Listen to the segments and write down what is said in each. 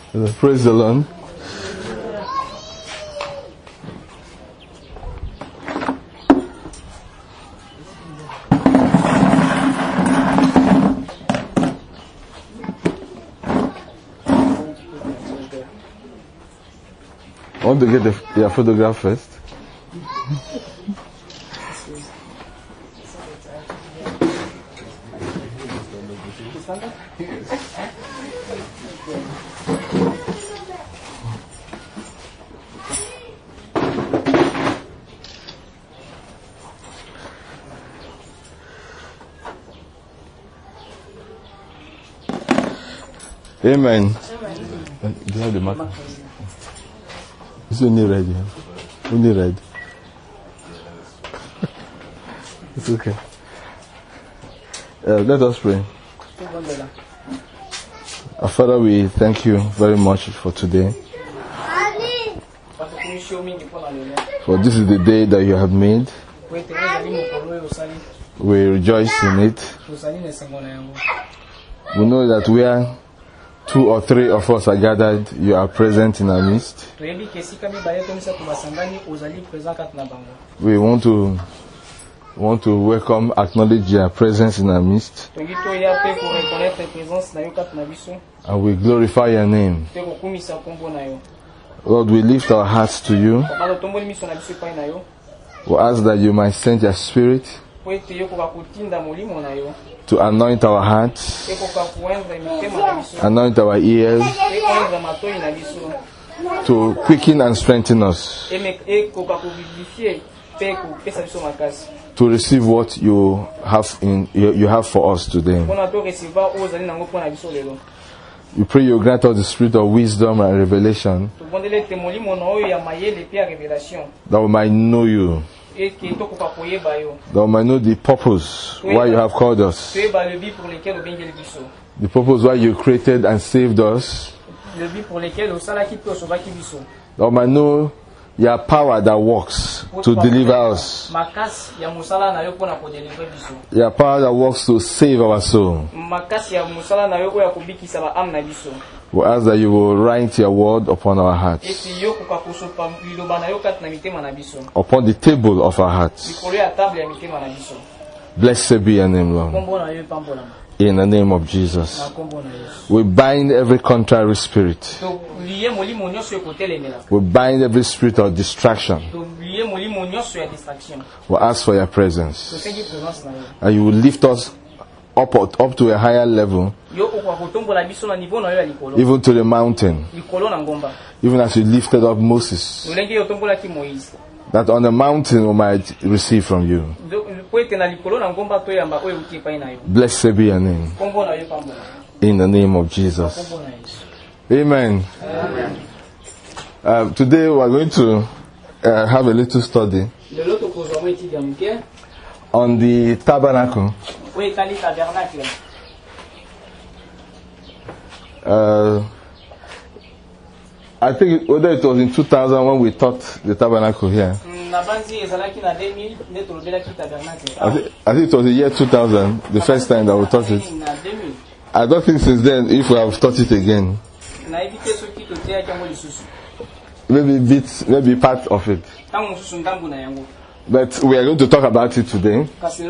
Praise the Lord. I want to get your photograph first. Amen. Do you have the marker? It's only red, yeah. Only red. It's okay. Let us pray. Our Father, we thank you very much for today. For this is the day that you have made. We rejoice in it. We know that we are 2 or 3 of us are gathered, you are present in our midst. We want to welcome, acknowledge your presence in our midst. And we glorify your name. Lord, we lift our hearts to you. We ask that you might send your Spirit to anoint our hearts, anoint our ears, to quicken and strengthen us, to receive what you have for us today. We pray you grant us the spirit of wisdom and revelation, that we might know you, that we might know the purpose why you have called us, the purpose why you created and saved us, that we might know your power that works to deliver us, your power that works to save our soul. We ask that you will write your word upon our hearts, upon the table of our hearts. Blessed be your name, Lord. In the name of Jesus. We bind every contrary spirit. We bind every spirit of distraction. We ask for your presence, and you will lift us up to a higher level, even to the mountain, even as you lifted up Moses, that on the mountain we might receive from you. Blessed be your name. In the name of Jesus. Amen. Today we are going to have a little study on the tabernacle. I think whether it was in 2000 when we taught the tabernacle here. I think it was the year 2000, the first time that we taught it. I don't think since then if we have taught it again. Maybe part of it. But we are going to talk about it today.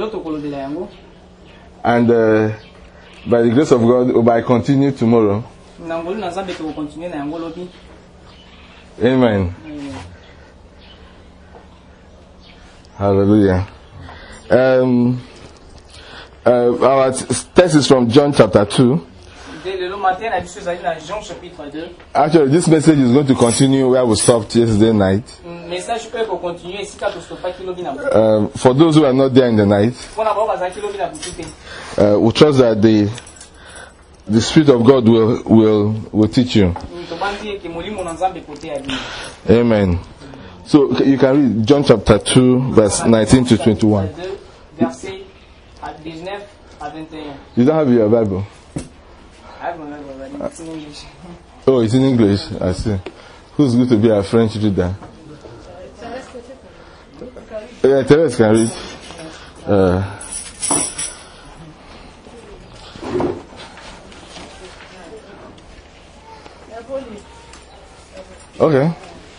And by the grace of God, we might continue tomorrow. Amen. Hallelujah. Our text is from John chapter 2. Actually, this message is going to continue where we stopped yesterday night. For those who are not there in the night, we trust that the Spirit of God will teach you. Amen. So you can read John chapter 2, verse 19 to 21. You don't have your Bible? I have my Bible, but it's in English. Oh, it's in English. I see. Who's going to be a French reader? Yeah, Therese can read. Okay.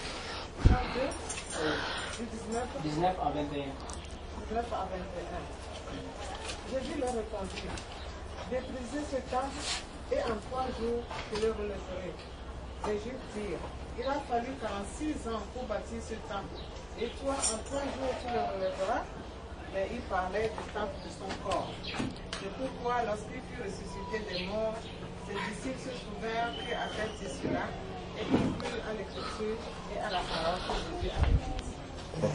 19 à 21. Je dis leur répondit, déprisez ce temple et en 3 jours je le relèverai. Les Juifs dirent, il a fallu 46 ans pour bâtir ce temple. Et toi, en 3 jours tu le relèveras. Mais il parlait du temple de son corps. C'est pourquoi lorsqu'il fut ressuscité des morts, ses disciples se souvinrent qu'à fait cela et qu'ils crurent à l'écriture et à la parole que Jésus avait dite.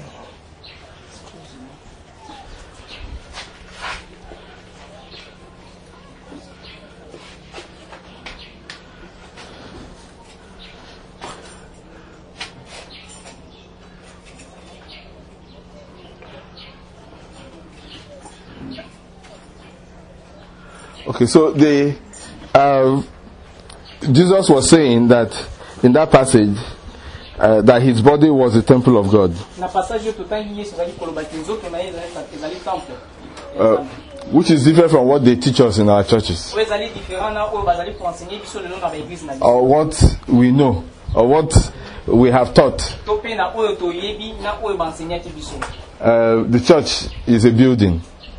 Okay, so Jesus was saying that in that passage that his body was the temple of God. Which is different from what they teach us in our churches. Or what we know, or what we have taught. The church is a building.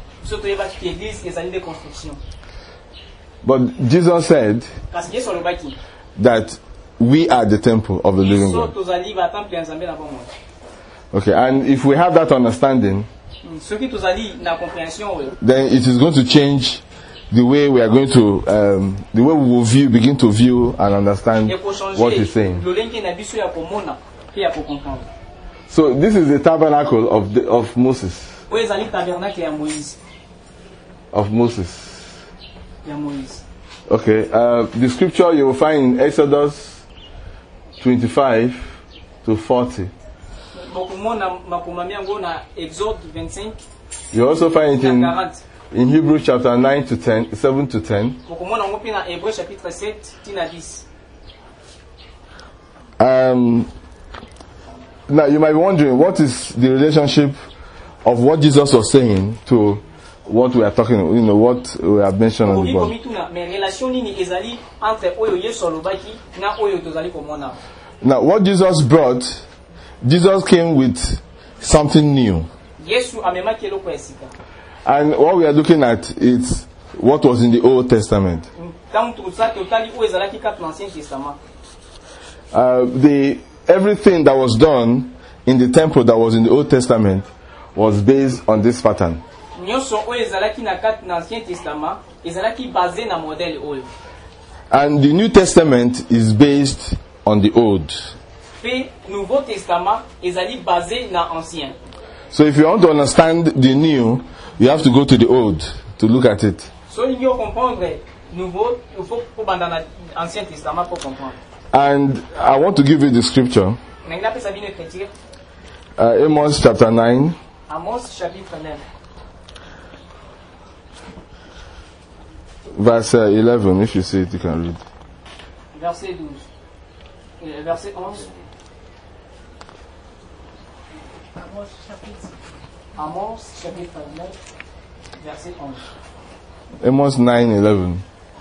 But Jesus said that we are the temple of the living God. Okay, and if we have that understanding, then it is going to change the way we are going to, the way we will begin to view and understand what he's saying. So this is the tabernacle of Moses. Of Moses. Okay, the scripture you will find in Exodus 25 to 40. You also find it in Hebrews chapter 9 to 10, 7 to 10. Now you might be wondering, what is the relationship of what Jesus was saying to what we are talking, what we have mentioned on the board. Now, what Jesus brought, Jesus came with something new. And what we are looking at is what was in the Old Testament. Everything that was done in the temple that was in the Old Testament was based on this pattern. And the New Testament is based on the Old. So if you want to understand the New, you have to go to the Old to look at it. And I want to give you the scripture. Amos chapter 9. Verse 11, if you see it, you can read. Verset 12. Verset 11. Amos chapitre 9, verset 11. Amos 9:11.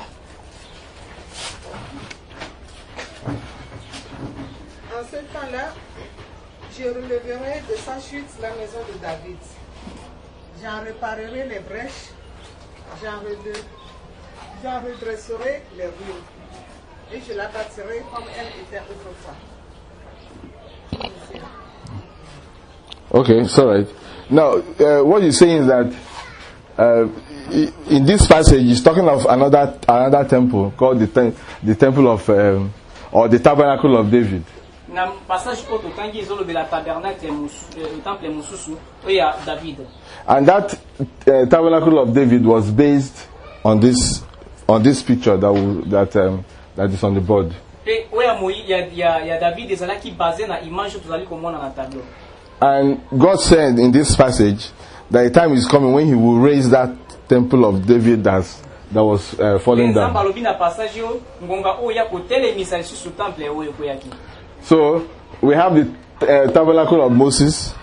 En ce temps-là, je relèverai de sa chute la maison de David. J'en réparerai les brèches. J'en redresserai les rues et je la bâtirai comme elle était autrefois. Okay, it's all right. Now, what you're saying is that in this passage, he's talking of another temple called the temple of, or the tabernacle of David. And that tabernacle of David was based on this picture that is on the board. And God said in this passage that a time is coming when He will raise that temple of David that was falling down. So we have the tabernacle of Moses,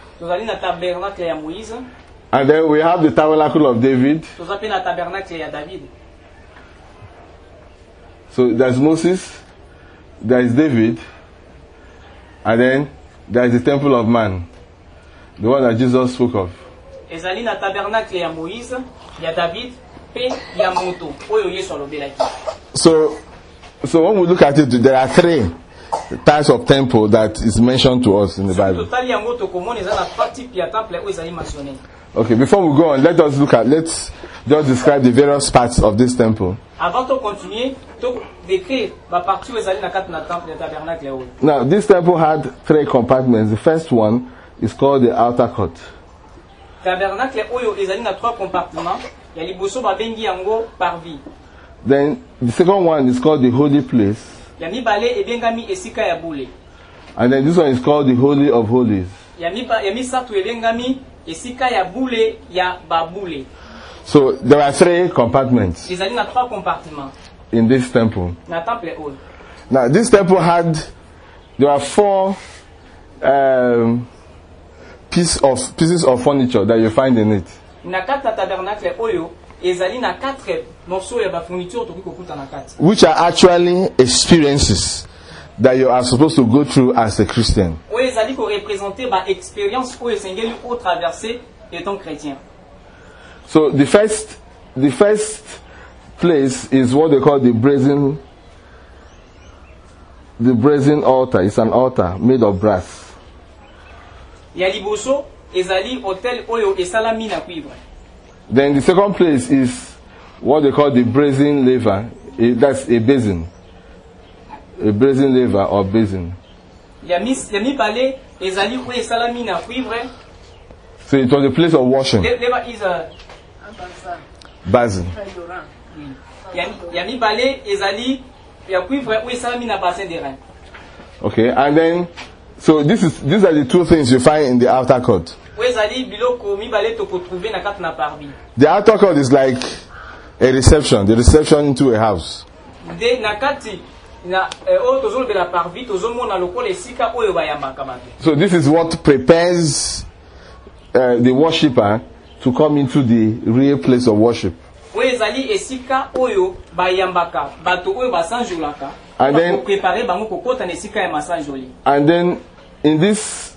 and then we have the tabernacle of David. So there's Moses, there is David, and then there is the temple of man, the one that Jesus spoke of. ezali na tabernacle ya Moïse, ya David, pe ya moto oyo Yesu alobelaki. So when we look at it, there are three types of temple that is mentioned to us in the Bible. Totali yango to komona eza na trois types ya temple oyo ezali mentionné. Okay, before we go on, let's just describe the various parts of this temple. Avant de continuer, to décrire ba partie ezali na kati na temple ya tabernacle oyo. Now, this temple had three compartments. The first one is called the outer court. Tabernacle oyo ezali na trois compartiments, ya liboso ba bengi yango parvis. Then the second one is called the holy place. Ya mibale ebengami esika ya bule. And then this one is called the holy of holies. Ya misatu ebengami esika ya bule ya babule. So there are three compartments Ezali na trois compartiments in this temple. na temple oyo. Now this temple there are four pieces of furniture that you find in it. Na kati ya tabernacle oyo ezali na 4 morceaux ya ba fourniture to kokuta na kati. Which are actually experiences that you are supposed to go through as a Christian. Oyo ezali ko représenter ba expérience oyo sengeli o traverser étant chrétien. So the first place is what they call the brazen altar. It's an altar made of brass. Ya liboso ezali hôtel oyo esalami na cuivre. Then the second place is what they call the brazen laver. That's a basin. A brazen laver or basin. Ya mibale ezali oyo esalami na cuivre. So it was a place of washing. Lever is a Basin. Ya mibale ezali ya cuivre oyo esalami na bassin de rein. Okay, and then so these are the two things you find in the outer court. The outer court is like a reception, the reception into a house. So this is what prepares the worshipper to come into the real place of worship. And then in this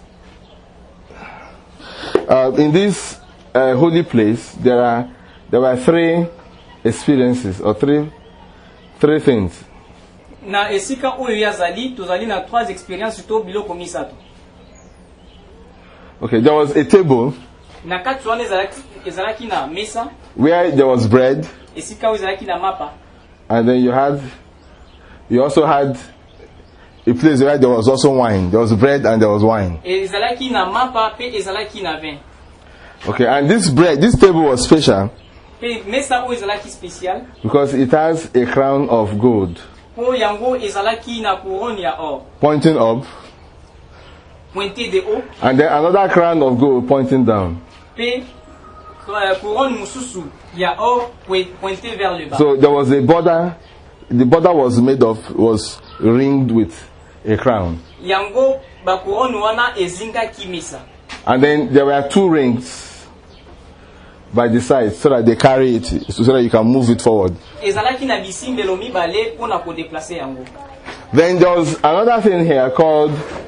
holy place there were three experiences or three things. Na esika oyo yazali tozali na trois expériences to biloko misato. Okay, there was a table na kati wana ezalaki na mesa where there was bread. Esika oyo ezalaki na mapa. And then you also had a place where there was also wine. There was bread and there was wine. Ezalaki na mapa pe ezalaki na vin. Okay, and this table was special Mesa oyo ezalaki spécial because it has a crown of gold po yango ezalaki na couronne ya or pointing up, pointé de haut, and then another crown of gold pointing down. Pe couronne mususu ya or pointé vers le bas. So there was a border. The border was ringed with a crown. Yango ba couronne wana ezingaki mesa. And then there were two rings by the side so that they carry it, so that you can move it forward. Ezalaki na bisimbelo mibale pona ko déplacer yango. Then there was another thing here called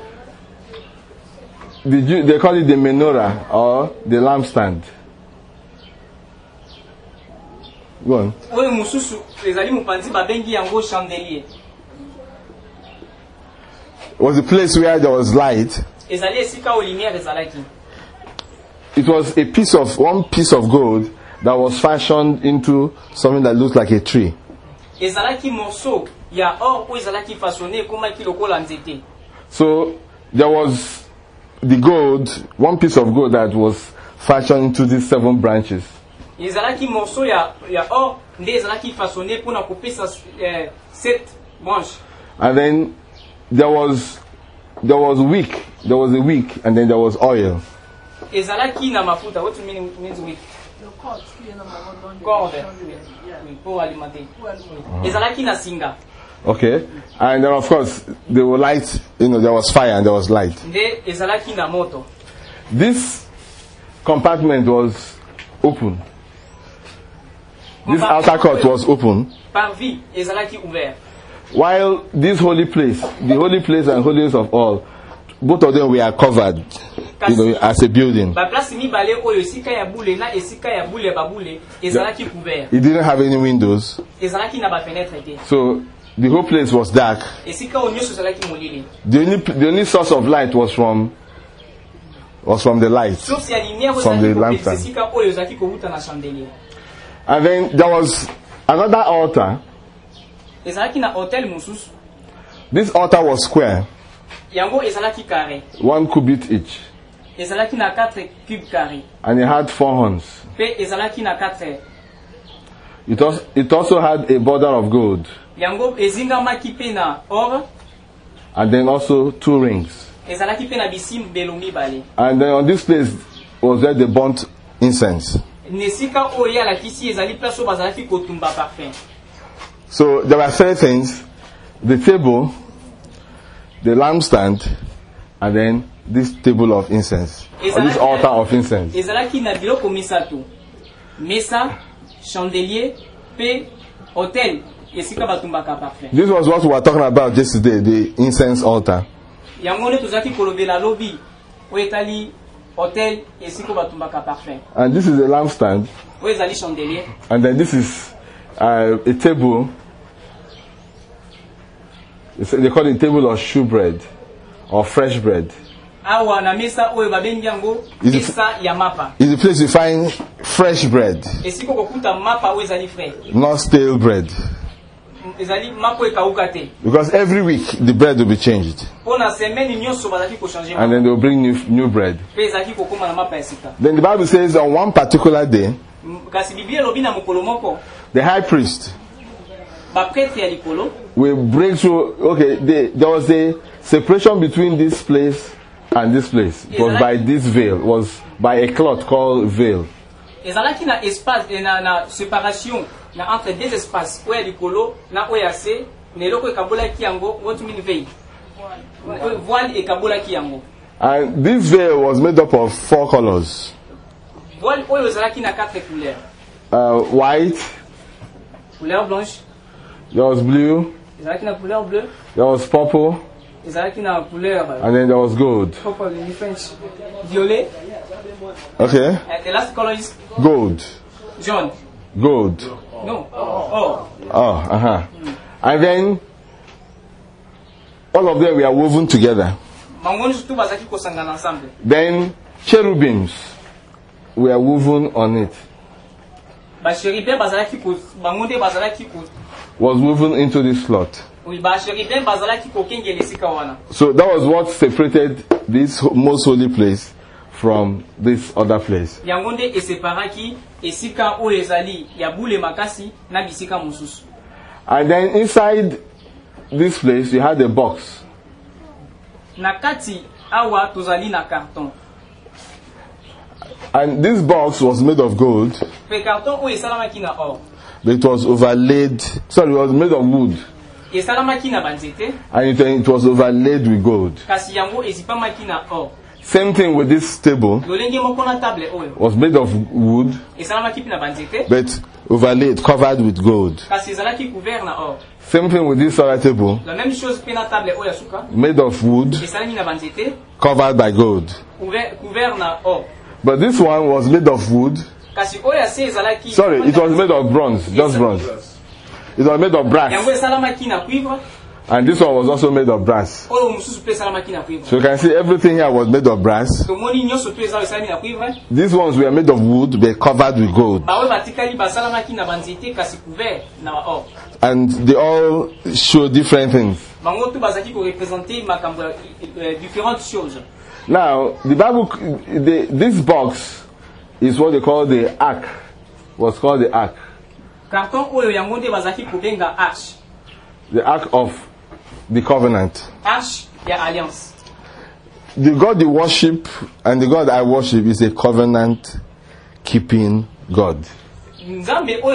they call it the menorah or the lampstand. Go on. Oyo mususu ezali mupanzi ba bengi yango chandelier. It was a place where there was light. Ezali esika o lumière ezalaki. It was one piece of gold that was fashioned into something that looked like a tree. Ezalaki morceau ya or o ezalaki façonné comme ki lokola nzete. So there was the gold, one piece of gold that was fashioned into these 7 branches. Ezalaki morceau ya or nde ezalaki façonné pona kopesa 7 branches. And then there was a wick, and then there was oil. Ezalaki na mafuta. What means wick? Corde. Pour alimenter. Ezalaki na singa. Okay, and then of course there were light. There was fire and there was light. Nde ezalaki na moto. This compartment was open. This outer court was open. Parvis ezalaki ouvert. while this holy place, the holy place and holiest of all, both of them were covered, as a building. It didn't have any windows. So the whole place was dark. The only source of light was from the light, from the lampstand. And then there was another altar. This altar was square, 1 cubit each, and it had 4 horns. It also had a border of gold, and then also 2 rings. And then on this place was where they burnt incense. So there were 3 things: the table, the lampstand, and then this table of incense, or this altar of incense. This was what we were talking about yesterday, the incense altar. And this is the lampstand. And then this is a table. They call it table of shewbread or fresh bread. It's the place you find fresh bread, not stale bread. Because every week the bread will be changed, and then they will bring new bread. Then the Bible says on one particular day, the high priest will break through. Okay, there was a separation between this place and this place. It was by this veil. It was by a cloth called veil. Entre deux espaces, où est l'icolo, na où est assez, neloko ekabola kiango, what mean veil? Voile ekabola kiango. And this veil was made up of 4 colors. Voile oyo ezalaki na 4 couleurs. White. Couleur blanche. There was blue. Ezalaki na couleur bleu. There was purple. Ezalaki na couleur. And then there was gold. Purple in French. Violet. Okay. And the last color is gold. Jaune. Gold. No. Oh. And then all of them were woven together. Then cherubims were woven on it. Was woven into this slot. So that was what separated this most holy place from this other place. And then inside this place you had a box. And this box was made of gold. But it was overlaid. Sorry, it was made of wood. And it was overlaid with gold. Same thing with this table. Was made of wood, but overlaid, covered with gold. Same thing with this other table. Made of wood, covered by gold. But this one was made of wood. Sorry, it was made of bronze, just bronze. It was made of brass. And this one was also made of brass. So you can see everything here was made of brass. These ones were made of wood, but covered with gold. And they all show different things. Now, the Bible, this box is what they call the ark. Was called the ark. The ark of the covenant. The God you worship and the God I worship is a covenant keeping God. His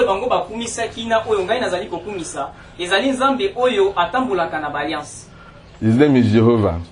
name is Jehovah.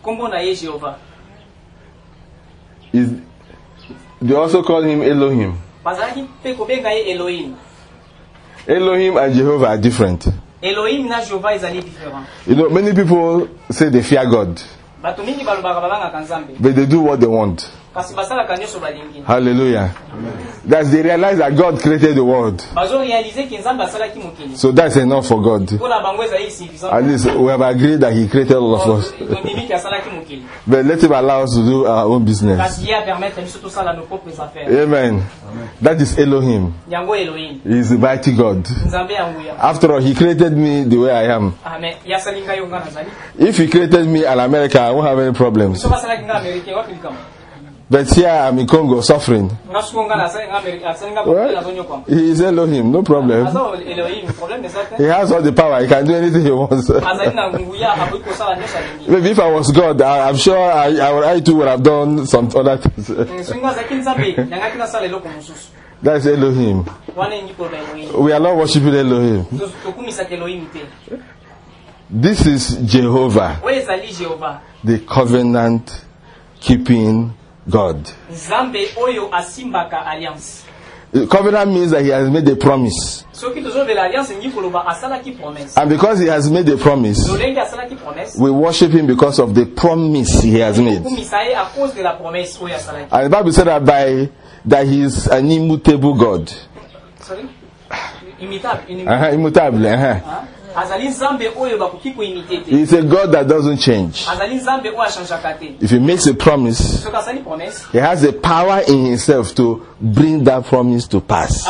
They also call him Elohim. Elohim and Jehovah are different. Elohim na Jéhovah ezali différent. You know, many people say they fear God, Bato mingi balobaka babanga Nzambe. but they do what they want. Kasi basalaka nyonso balingi. Hallelujah. That's they realize that God created the world. Bazo réaliser que Nzambe asalaki mokili. So that's enough for God. Pona bango ezali suffisant. At least we have agreed that He created all of us. Tondimi ki asalaki mokili. But let Him allow us to do our own business. Kasi ya permettre biso to sala nos propres affaires. Amen. That is Elohim. Yango Elohim. He is the mighty God. Nzambe yanguya. After all, He created me the way I am. Amen. Ya salinga yo ngana zali. If He created me in America, I won't have any problems. So basalaki nga America wapi likama. But here I'm in Congo suffering. He is Elohim, no problem. He has all the power, he can do anything he wants. Maybe if I was God, I'm sure I too would have done some other things. That's Elohim. We are not worshiping Elohim. This is Jehovah, the covenant keeping God. Covenant means that He has made a promise. And because He has made a promise, we worship Him because of the promise He has made. And the Bible said that He is an immutable God. Sorry? Immutable. He's a God that doesn't change. If He makes a promise, He has the power in Himself to bring that promise to pass.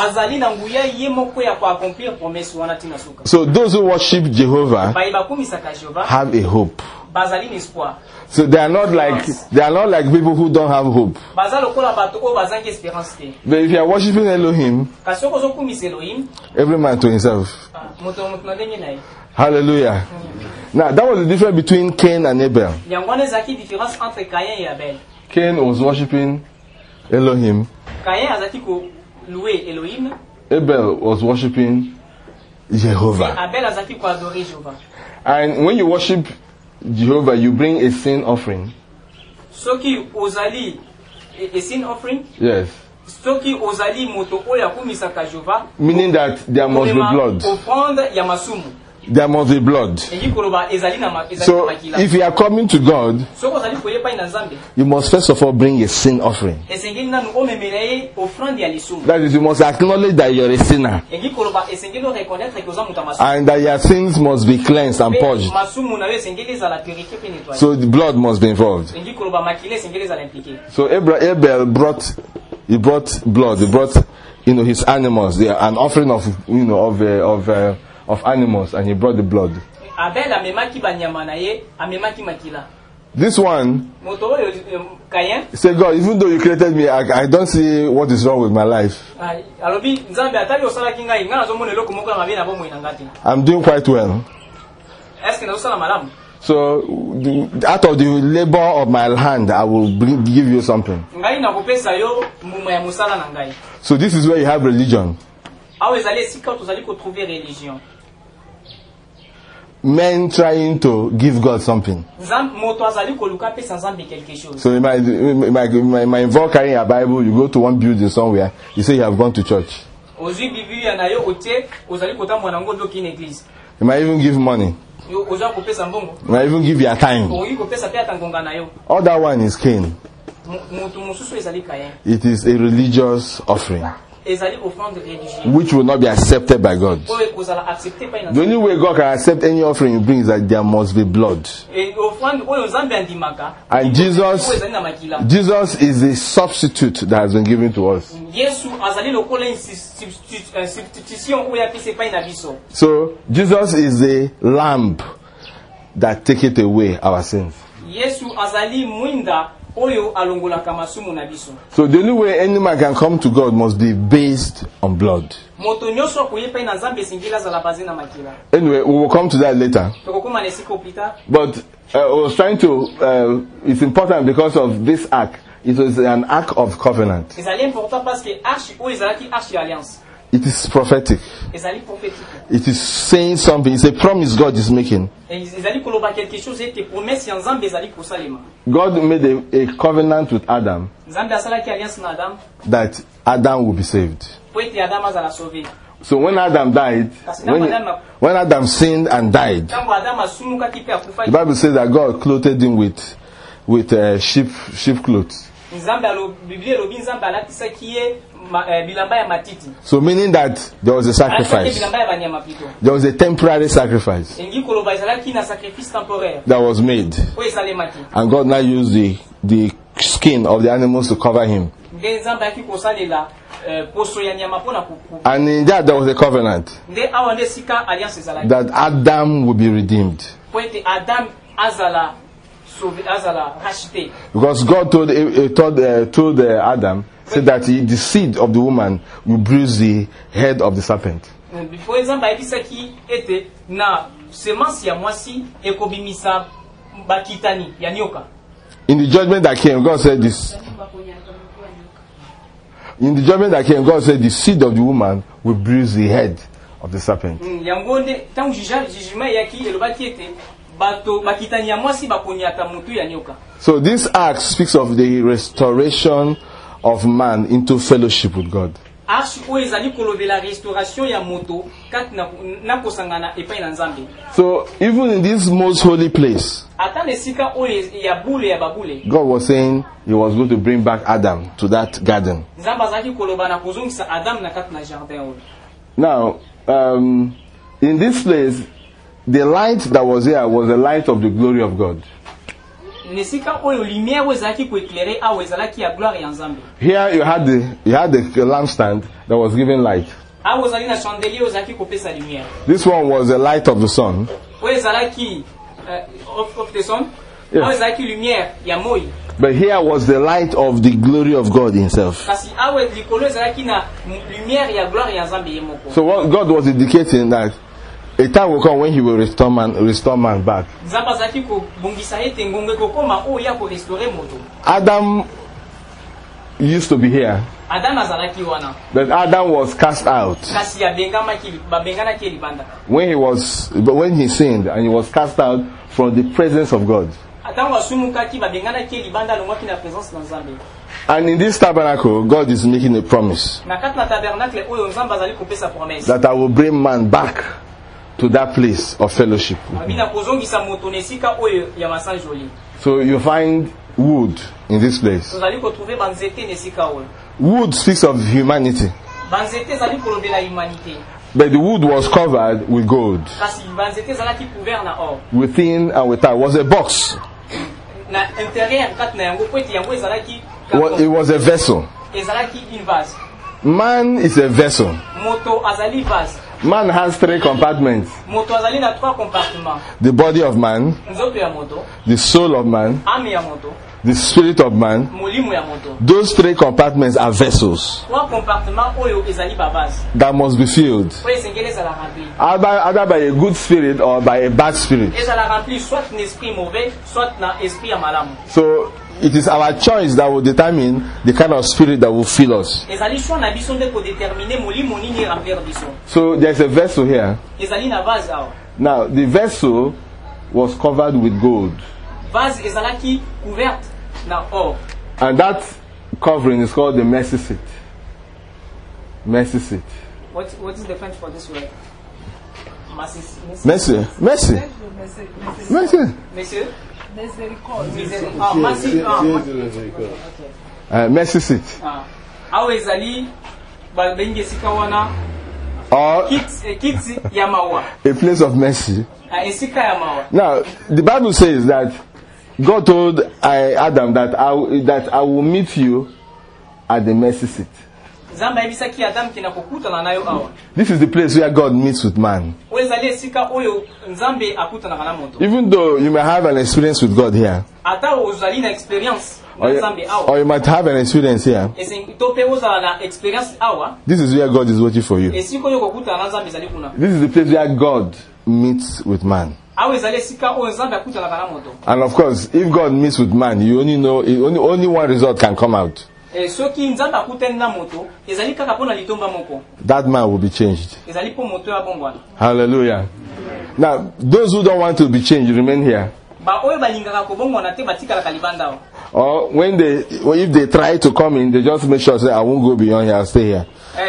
So those who worship Jehovah have a hope. So they are not like people who don't have hope. But if you are worshiping Elohim, every man to himself. Hallelujah. Now that was the difference between Cain and Abel. Cain was worshiping Elohim. Abel was worshiping Jehovah. And when you worship Jehovah, you bring a sin offering. A sin offering? Yes. Meaning that there must be blood. There must be blood. So if you are coming to God, you must first of all bring a sin offering. That is, you must acknowledge that you are a sinner and that your sins must be cleansed and purged. So the blood must be involved. So Abel brought blood. He brought his animals, an offering of of animals, and he brought the blood. This one said, God, even though you created me, I don't see what is wrong with my life. I'm doing quite well. So out of the labor of my hand, I will give you something. So this is where you have religion. Men trying to give God something. So you might involve carrying a Bible, you go to one building somewhere, you say you have gone to church. You might even give money. You might even give your time. All that one is Cain. It is a religious offering which will not be accepted by God. The only way God can accept any offering you bring is that there must be blood. And Jesus is the substitute that has been given to us. So Jesus is the lamb that taketh away our sins. So the only way any man can come to God must be based on blood. Anyway, we will come to that later. But I was trying to, it's important because of this ark. It was an ark of covenant. It is prophetic. It is saying something. It's a promise God is making. God made a covenant with Adam that Adam will be saved. So when Adam died, when Adam sinned and died, the Bible says that God clothed him with sheep clothes. So meaning that there was a sacrifice. There was a temporary sacrifice that was made. And God now used the skin of the animals to cover him. And in that there was a covenant that Adam would be redeemed. Because God told Adam, said that the seed of the woman will bruise the head of the serpent. In the judgment that came, God said this. In the judgment that came, God said the seed of the woman will bruise the head of the serpent. So this act speaks of the restoration of man into fellowship with God. So even in this most holy place, God was saying He was going to bring back Adam to that garden. Now, in this place, the light that was here was the light of the glory of God. Here you had the lampstand that was giving light. This one was the light of the sun. Yes. But here was the light of the glory of God Himself. So what God was indicating that a time will come when He will restore man back. Adam used to be here, but Adam was cast out when he sinned, and he was cast out from the presence of God. And in this tabernacle, God is making a promise that I will bring man back to that place of fellowship. So you find wood in this place. Wood speaks of humanity. But the wood was covered with gold. Within and without was a box. It was a vessel. Man is a vessel. Man has 3 compartments. The body of man, the soul of man, the spirit of man. Those 3 compartments are vessels that must be filled, either by a good spirit or by a bad spirit. So it is our choice that will determine the kind of spirit that will fill us. So there's a vessel here. Now the vessel was covered with gold. And that covering is called the mercy seat. Mercy seat. What is the French for this word? Mercy. Mercy. Mercy. Mercy. Mercy seat. Or a place of mercy. Now the Bible says that God told Adam that I will meet you at the mercy seat. This is the place where God meets with man. Even though you may have an experience with God here, or you might have an experience here, this is where God is waiting for you. This is the place where God meets with man. And of course, if God meets with man, you only know only one result can come out. That man will be changed. Hallelujah. Now, those who don't want to be changed, remain here. Or if they try to come in, they just make sure say I won't go beyond here, I'll stay here.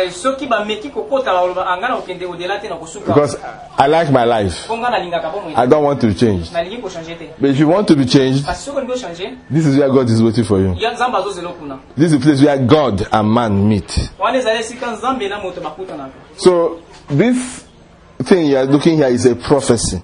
Because I like my life. I don't want to change. But if you want to be changed, this is where God is waiting for you. This is the place where God and man meet. So this thing you are looking here is a prophecy.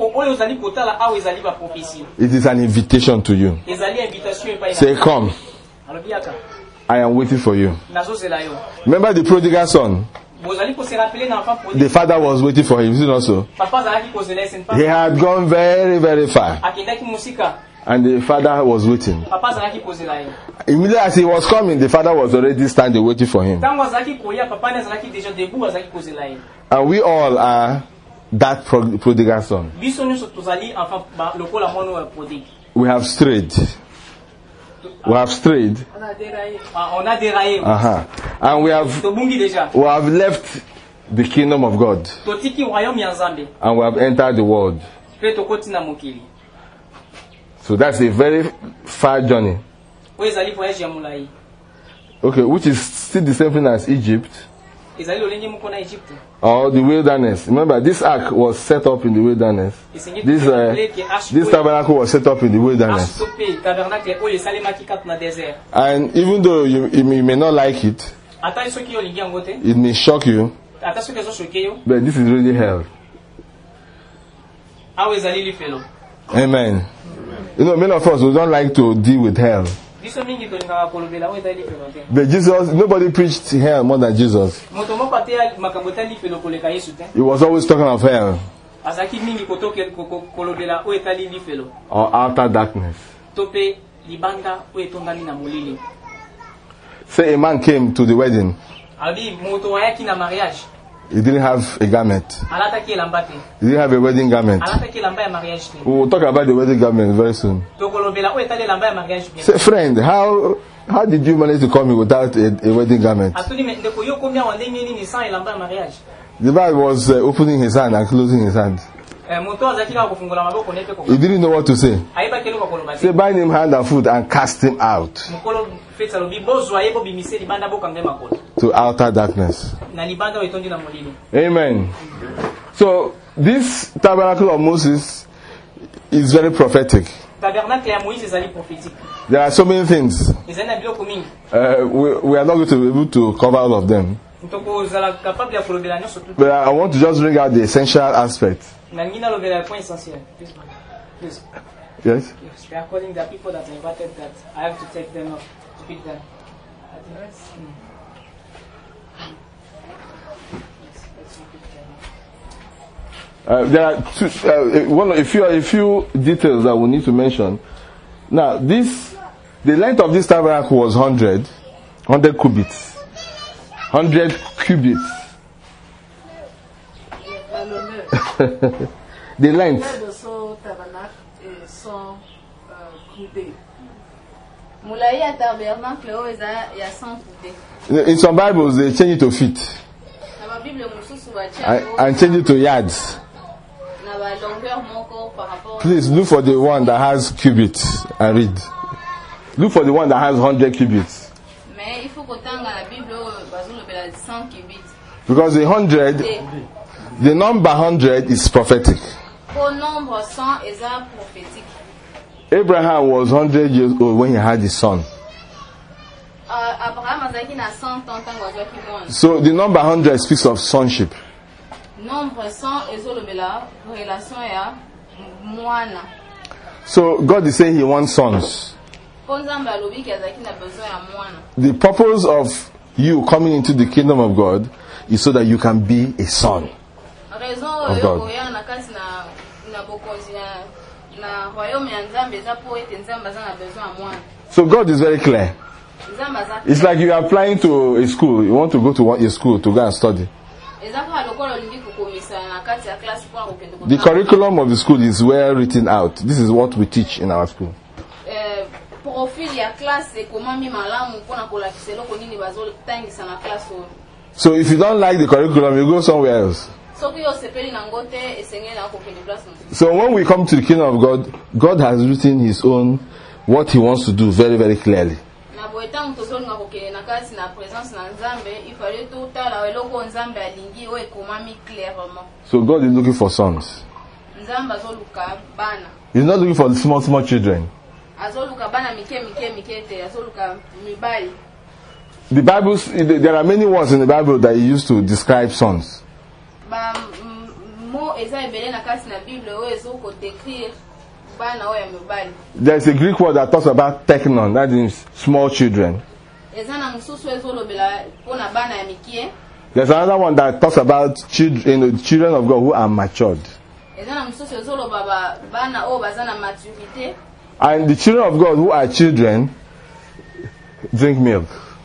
It is an invitation to you. Say, come. I am waiting for you. Remember the prodigal son? The father was waiting for him. Is it also? He had gone very, very far. And the father was waiting. Immediately as he was coming, the father was already standing waiting for him. And we all are that prodigal son. We have strayed. We have strayed. And we have left the kingdom of God. And we have entered the world. So that's a very far journey. Okay, which is still the same thing as Egypt. Or the wilderness. Remember, this ark was set up in the wilderness. This tabernacle was set up in the wilderness. And even though you may not like it, it may shock you, but this is really hell. Amen. You know, many of us, we don't like to deal with hell. But Jesus, nobody preached hell more than Jesus. He was always talking of hell. Or outer darkness. Say a man came to the wedding. He didn't have a garment. He didn't have a wedding garment. We will talk about the wedding garment very soon. Say, friend, how did you manage to come here without a wedding garment? The man was opening his hand and closing his hand. He didn't know what to say. Say, bind him hand and foot and cast him out to outer darkness. Amen. So this tabernacle of Moses is very prophetic. There are so many things. We are not going to be able to cover all of them. But I want to just bring out the essential aspects. Yes? They are calling the people that are invited that I have to take them up to pick them. There are a few details that we need to mention. Now, the length of this tabernacle was 100 cubits. 100 cubits. The length. In some Bibles, they change it to feet and change it to yards. Please look for the one that has cubits and read. Look for the one that has 100 cubits. Because the number 100 is prophetic. Abraham was 100 years old when he had his son. So the number 100 speaks of sonship. So God is saying he wants sons. The purpose of you coming into the kingdom of God is so that you can be a son of God. So God is very clear. It's like you are applying to a school. You want to go to a school to go and study. The curriculum of the school is well written out. This is what we teach in our school. So if you don't like the curriculum, you go somewhere else. So when we come to the kingdom of God, God has written His own, what He wants to do very, very clearly. So God is looking for sons. He's not looking for small children. The Bible, there are many words in the Bible that He used to describe sons. There's a Greek word that talks about teknon, that is small children. There's another one that talks about children of God who are matured. And the children of God who are children drink milk.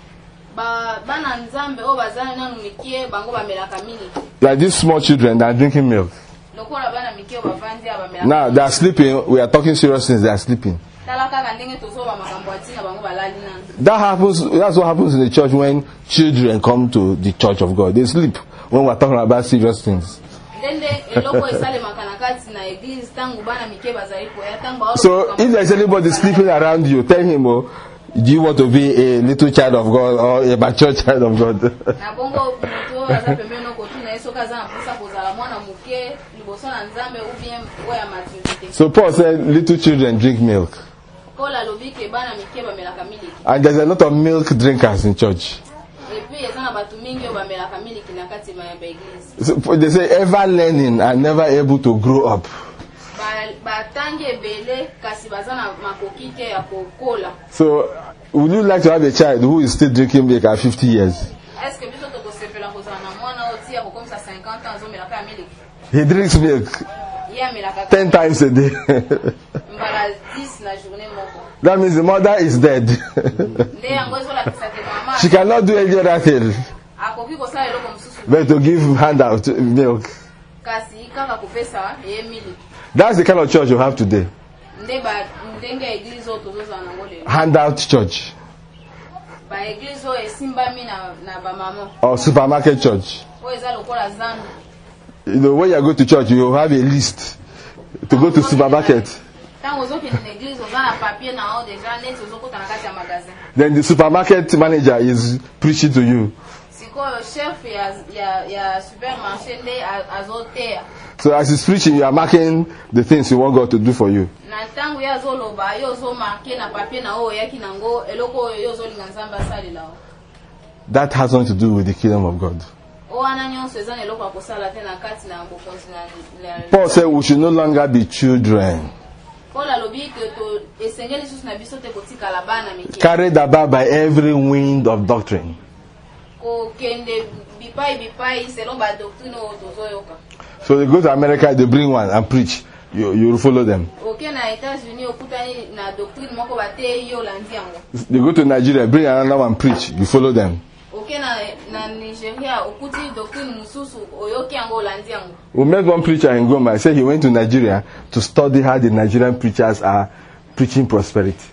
Like these small children that are drinking milk. Now they are sleeping. We are talking serious things. They are sleeping. That happens. That's what happens in the church when children come to the church of God. They sleep when we are talking about serious things. So if there's anybody sleeping around you, tell him, oh, do you want to be a little child of God or a mature child of God? So Paul said, little children drink milk. And there's a lot of milk drinkers in church. So they say ever learning and never able to grow up. So would you like to have a child who is still drinking milk at 50 years? He drinks milk 10 times a day. That means the mother is dead. She cannot do any other thing but to give handout milk. That's the kind of church you have today. Handout church. Or supermarket church. You know, when you go to church, you have a list to go to supermarket. Then the supermarket manager is preaching to you. So as he's preaching, you are marking the things you want God to do for you. That has nothing to do with the kingdom of God. Paul said we should no longer be children, carried about by every wind of doctrine. So they go to America, they bring one and preach. You will follow them. They go to Nigeria, bring another one, preach. You follow them. We met one preacher in Goma. I said he went to Nigeria to study how the Nigerian preachers are preaching prosperity.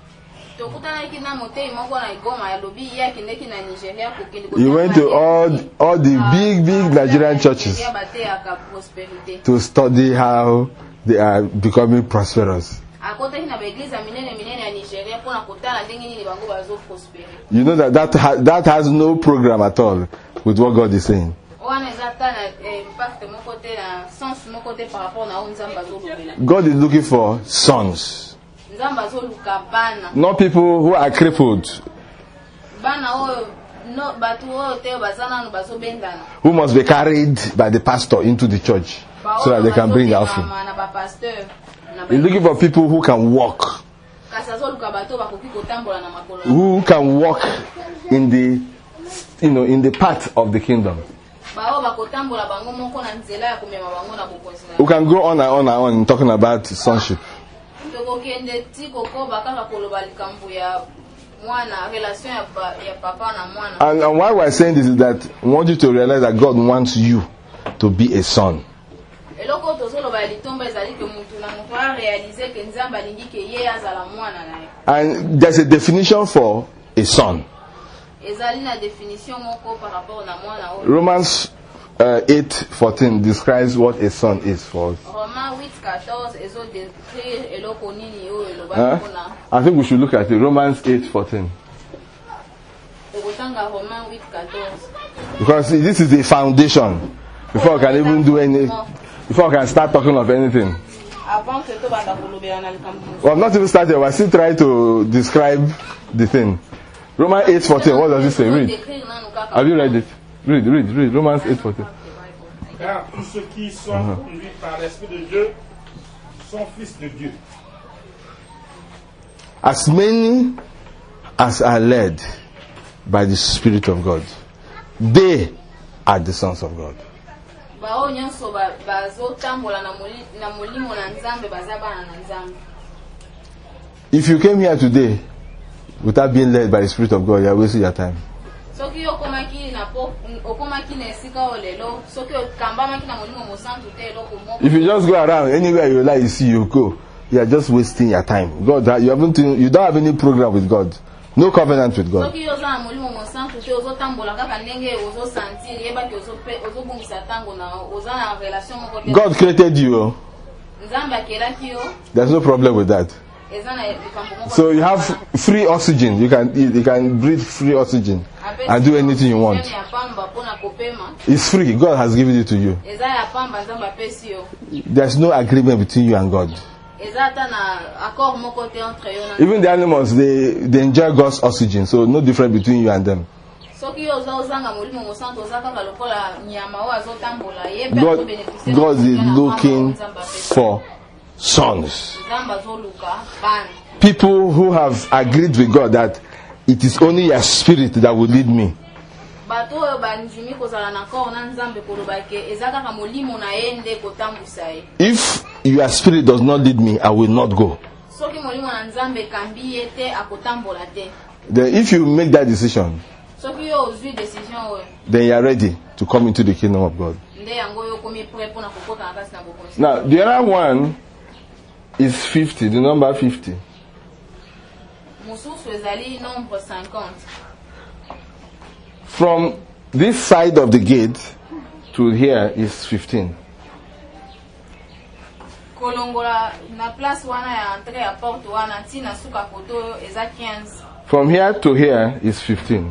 He went to all the big Nigerian churches to study how they are becoming prosperous. You know that has no program at all with what God is saying. God is looking for sons, not people who are crippled, who must be carried by the pastor into the church so that they can bring the offering. He's looking for people who can walk, who can walk in the, in the path of the kingdom, who can go on and on and on talking about sonship. And why we're saying this is that we want you to realize that God wants you to be a son. And there's a definition for a son. Romans 8:14 describes what a son is for us. I think we should look at it. Romans 8:14. Because this is the foundation before I can even do any, before I can start talking of anything. Well, I'm not even started. I still try to describe the thing. Romans 8:14. What does it say? Read. Have you read it? Read. Romans 8:14. Car tous ceux qui sont conduits par l'Esprit de Dieu sont fils de Dieu. As many as are led by the Spirit of God, they are the sons of God. If you came here today without being led by the Spirit of God, you are wasting your time. If you just go around anywhere you like, you see, you go, you are just wasting your time. God, you don't have any program with God, no covenant with God. God created you. There's no problem with that. So you have free oxygen. You can eat, you can breathe free oxygen and do anything you want. It's free. God has given it to you. There's no agreement between you and God. Even the animals, they enjoy God's oxygen, so no difference between you and them. God is looking for sons. People who have agreed with God that it is only your spirit that will lead me. If your spirit does not lead me, I will not go. Then if you make that decision, then you are ready to come into the kingdom of God. Now, the other one is 50, the number 50. From this side of the gate to here is 15. From here to here is 15.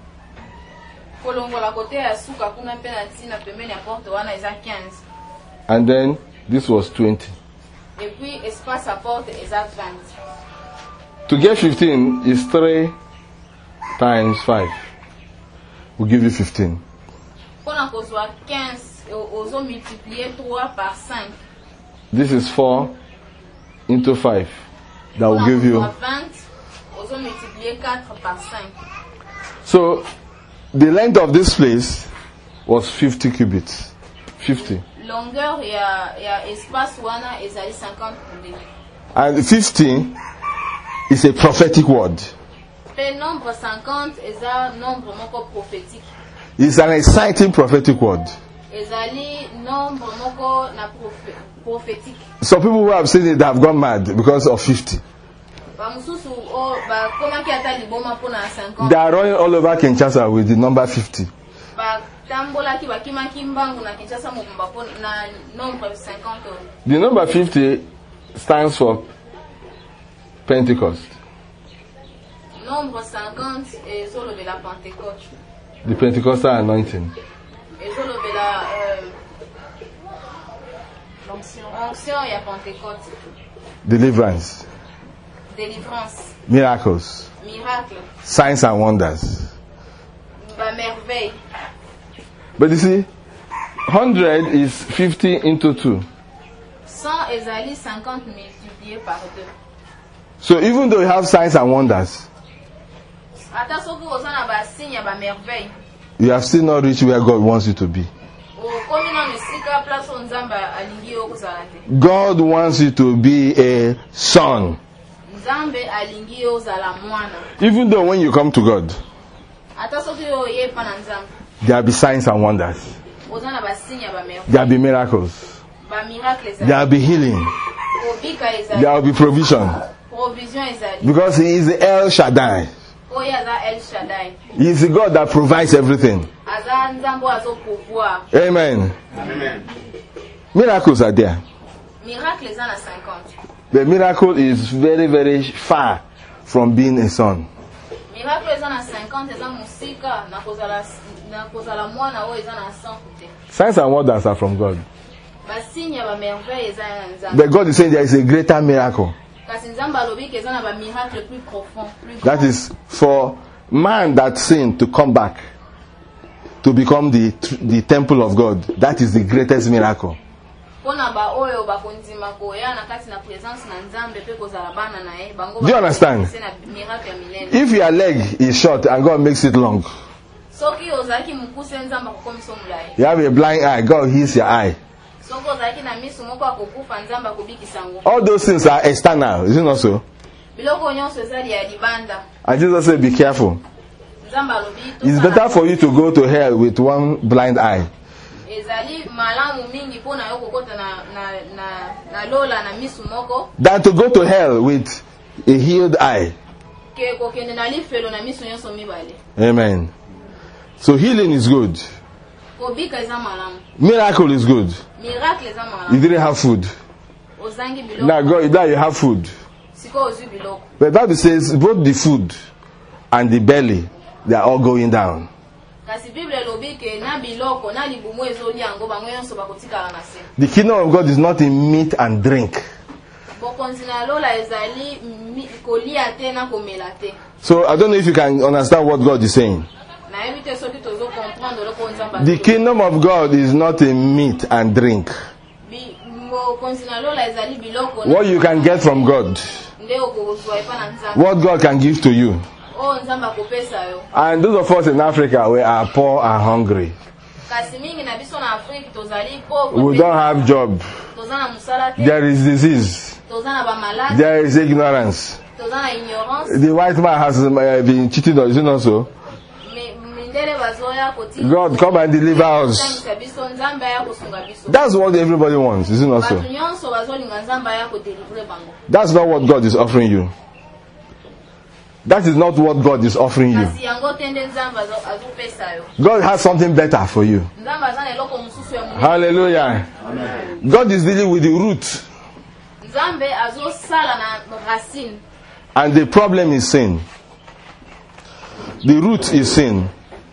And then this was 20. To get 15 is 3 times 5. We'll give you 15. This is 4 into 5. That will give you. So the length of this place was 50 cubits. 50. And 50 is a prophetic word. It's an exciting prophetic word. Some people who have seen it have gone mad because of 50. They are running all over Kinshasa with the number 50. The number 50 stands for Pentecost. The Pentecostal anointing. Deliverance. Miracles. Signs and wonders. But you see, 100 is 50 into 2. So even though you have signs and wonders, you have still not reached where God wants you to be. God wants you to be a son. Even though when you come to God, there will be signs and wonders. There will be miracles. There will be healing. There will be provision. Because He is El Shaddai. He's the God that provides everything. Amen. Amen. Miracles are there. The miracle is very, very far from being a son. Signs and wonders are from God. But God is saying there is a greater miracle. That is for man that sinned to come back to become the temple of God. That is the greatest miracle. Do you understand? If your leg is short and God makes it long, you have a blind eye, God heals your eye. All those things are external, is it not so? And Jesus said, be careful. It's better for you to go to hell with one blind eye than to go to hell with a healed eye. Amen. So healing is good. Miracle is good. You didn't have food. Now you have food. But the Bible says both the food and the belly, they are all going down. The kingdom of God is not in meat and drink. So I don't know if you can understand what God is saying. The kingdom of God is not in meat and drink. What you can get from God, what God can give to you. And those of us in Africa, we are poor and hungry. We don't have job. There is disease. There is ignorance. The white man has been cheating on us, you know so. God, come and deliver us. That's what everybody wants, isn't it so? That's not what God is offering you. That is not what God is offering you. God has something better for you. Hallelujah. Amen. God is dealing with the root. And the problem is sin. The root is sin.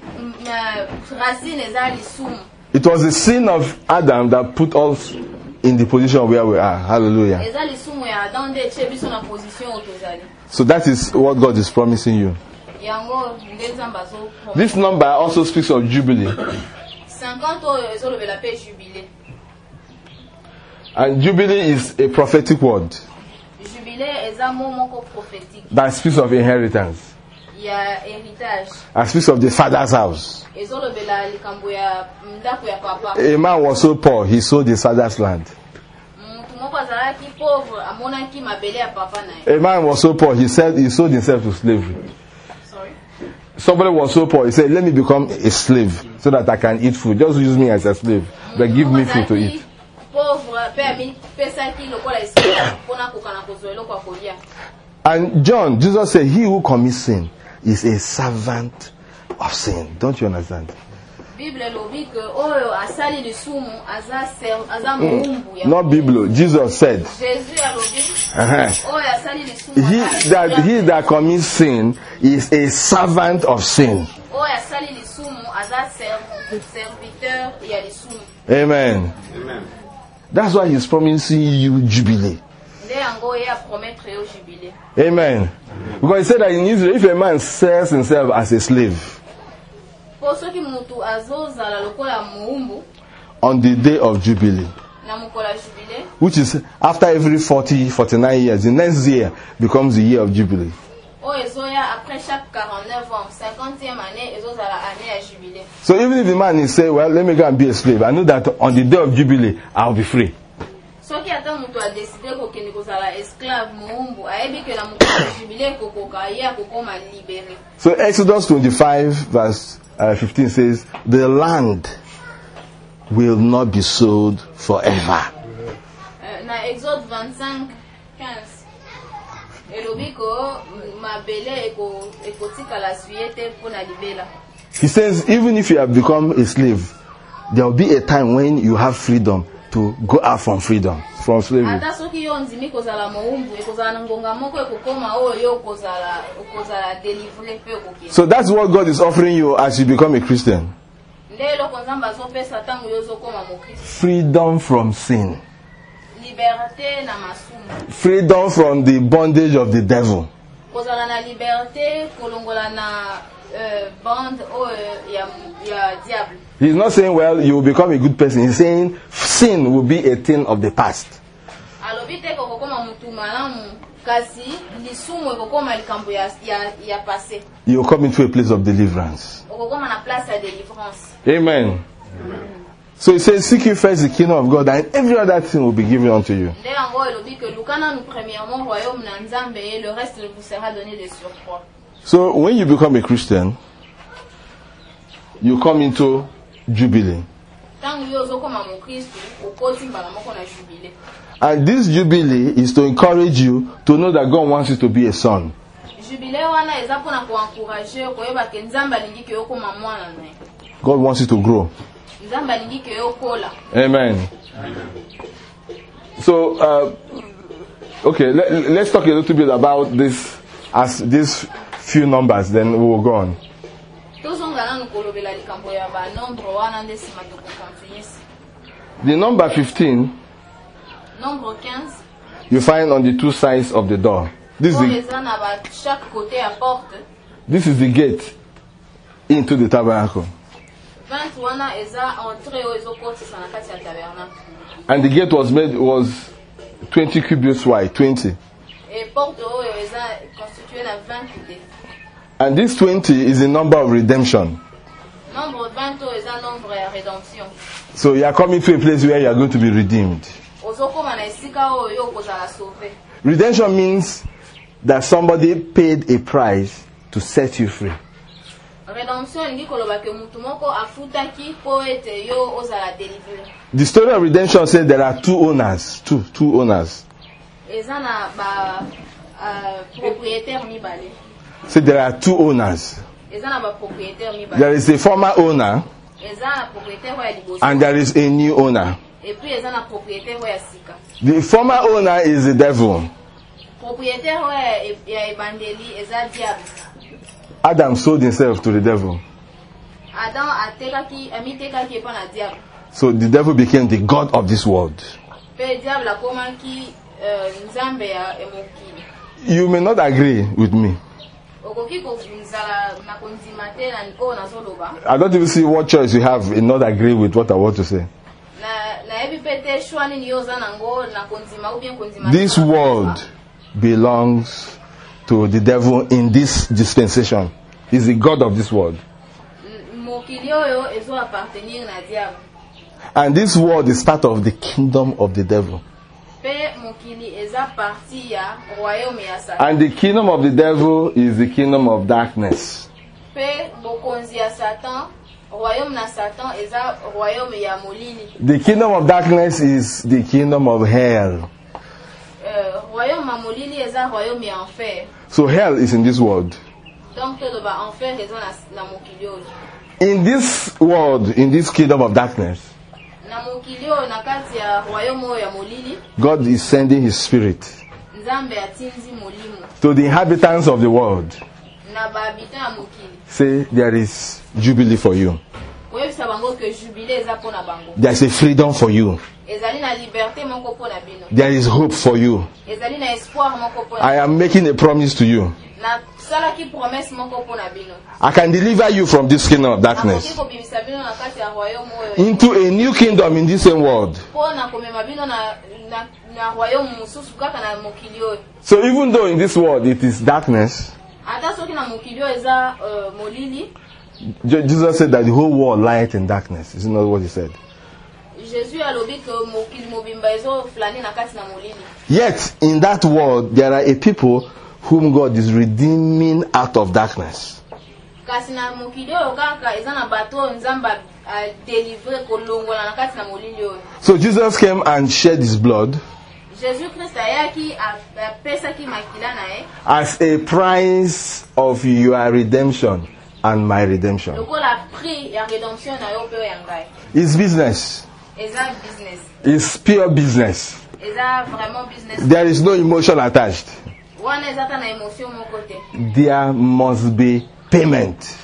It was the sin of Adam that put us in the position where we are. Hallelujah. So that is what God is promising you. This number also speaks of Jubilee. And Jubilee is a prophetic word that speaks of inheritance. And speaks of the father's house. A man was so poor, he sold his father's land. A man was so poor, he sold himself to slavery. Sorry? Somebody was so poor, he said, let me become a slave so that I can eat food. Just use me as a slave, but give me food to eat. And John, Jesus said, he who commits sin is a servant of sin. Don't you understand? Not Bible. Jesus said, he that commits sin is a servant of sin. Amen. Amen. That's why he's promising you Jubilee. Amen. Because he said that in Israel, if a man sells himself as a slave on the day of Jubilee, which is after every 49 years, the next year becomes the year of Jubilee. So even if the man is saying, well, let me go and be a slave, I know that on the day of Jubilee, I'll be free. So Exodus 25 verse 15 says, the land will not be sold forever. He says, even if you have become a slave, there will be a time when you have freedom to go out from freedom, from slavery. So that's what God is offering you as you become a Christian. Freedom from sin. Freedom from the bondage of the devil. He's not saying, well, you will become a good person. He's saying sin will be a thing of the past. You will come into a place of deliverance. Amen. So it says, seek you first the kingdom of God, and every other thing will be given unto you. So when you become a Christian, you come into Jubilee. And this Jubilee is to encourage you to know that God wants you to be a son. God wants you to grow. Amen. So, okay, let's talk a little bit about this, as these few numbers, then we will go on. The number 15, you find on the two sides of the door. This is the gate into the tabernacle. And the gate was 20 cubits wide, 20. And this 20 is the number of redemption. So you are coming to a place where you are going to be redeemed. Redemption means that somebody paid a price to set you free. The story of redemption says there are two owners. Two owners. So there are two owners. There is a former owner and there is a new owner. The former owner is the devil. Adam sold himself to the devil. So the devil became the god of this world. You may not agree with me. I don't even see what choice you have in not agree with what I want to say. This world belongs to the devil in this dispensation. He's the god of this world. And this world is part of the kingdom of the devil. And the kingdom of the devil is the kingdom of darkness. The kingdom of darkness is the kingdom of hell. So hell is in this world. In this world, in this kingdom of darkness, God is sending His Spirit to the inhabitants of the world. Say, there is jubilee for you. There is a freedom for you. There is hope for you. I am making a promise to you. I can deliver you from this kingdom of darkness into a new kingdom in this same world. So even though in this world it is darkness, Jesus said that the whole world lieth in darkness. Isn't that what He said? Yet in that world there are a people whom God is redeeming out of darkness. So Jesus came and shed His blood as a price of your redemption and my redemption. It's business. It's pure business. There is no emotion attached. There must be payment.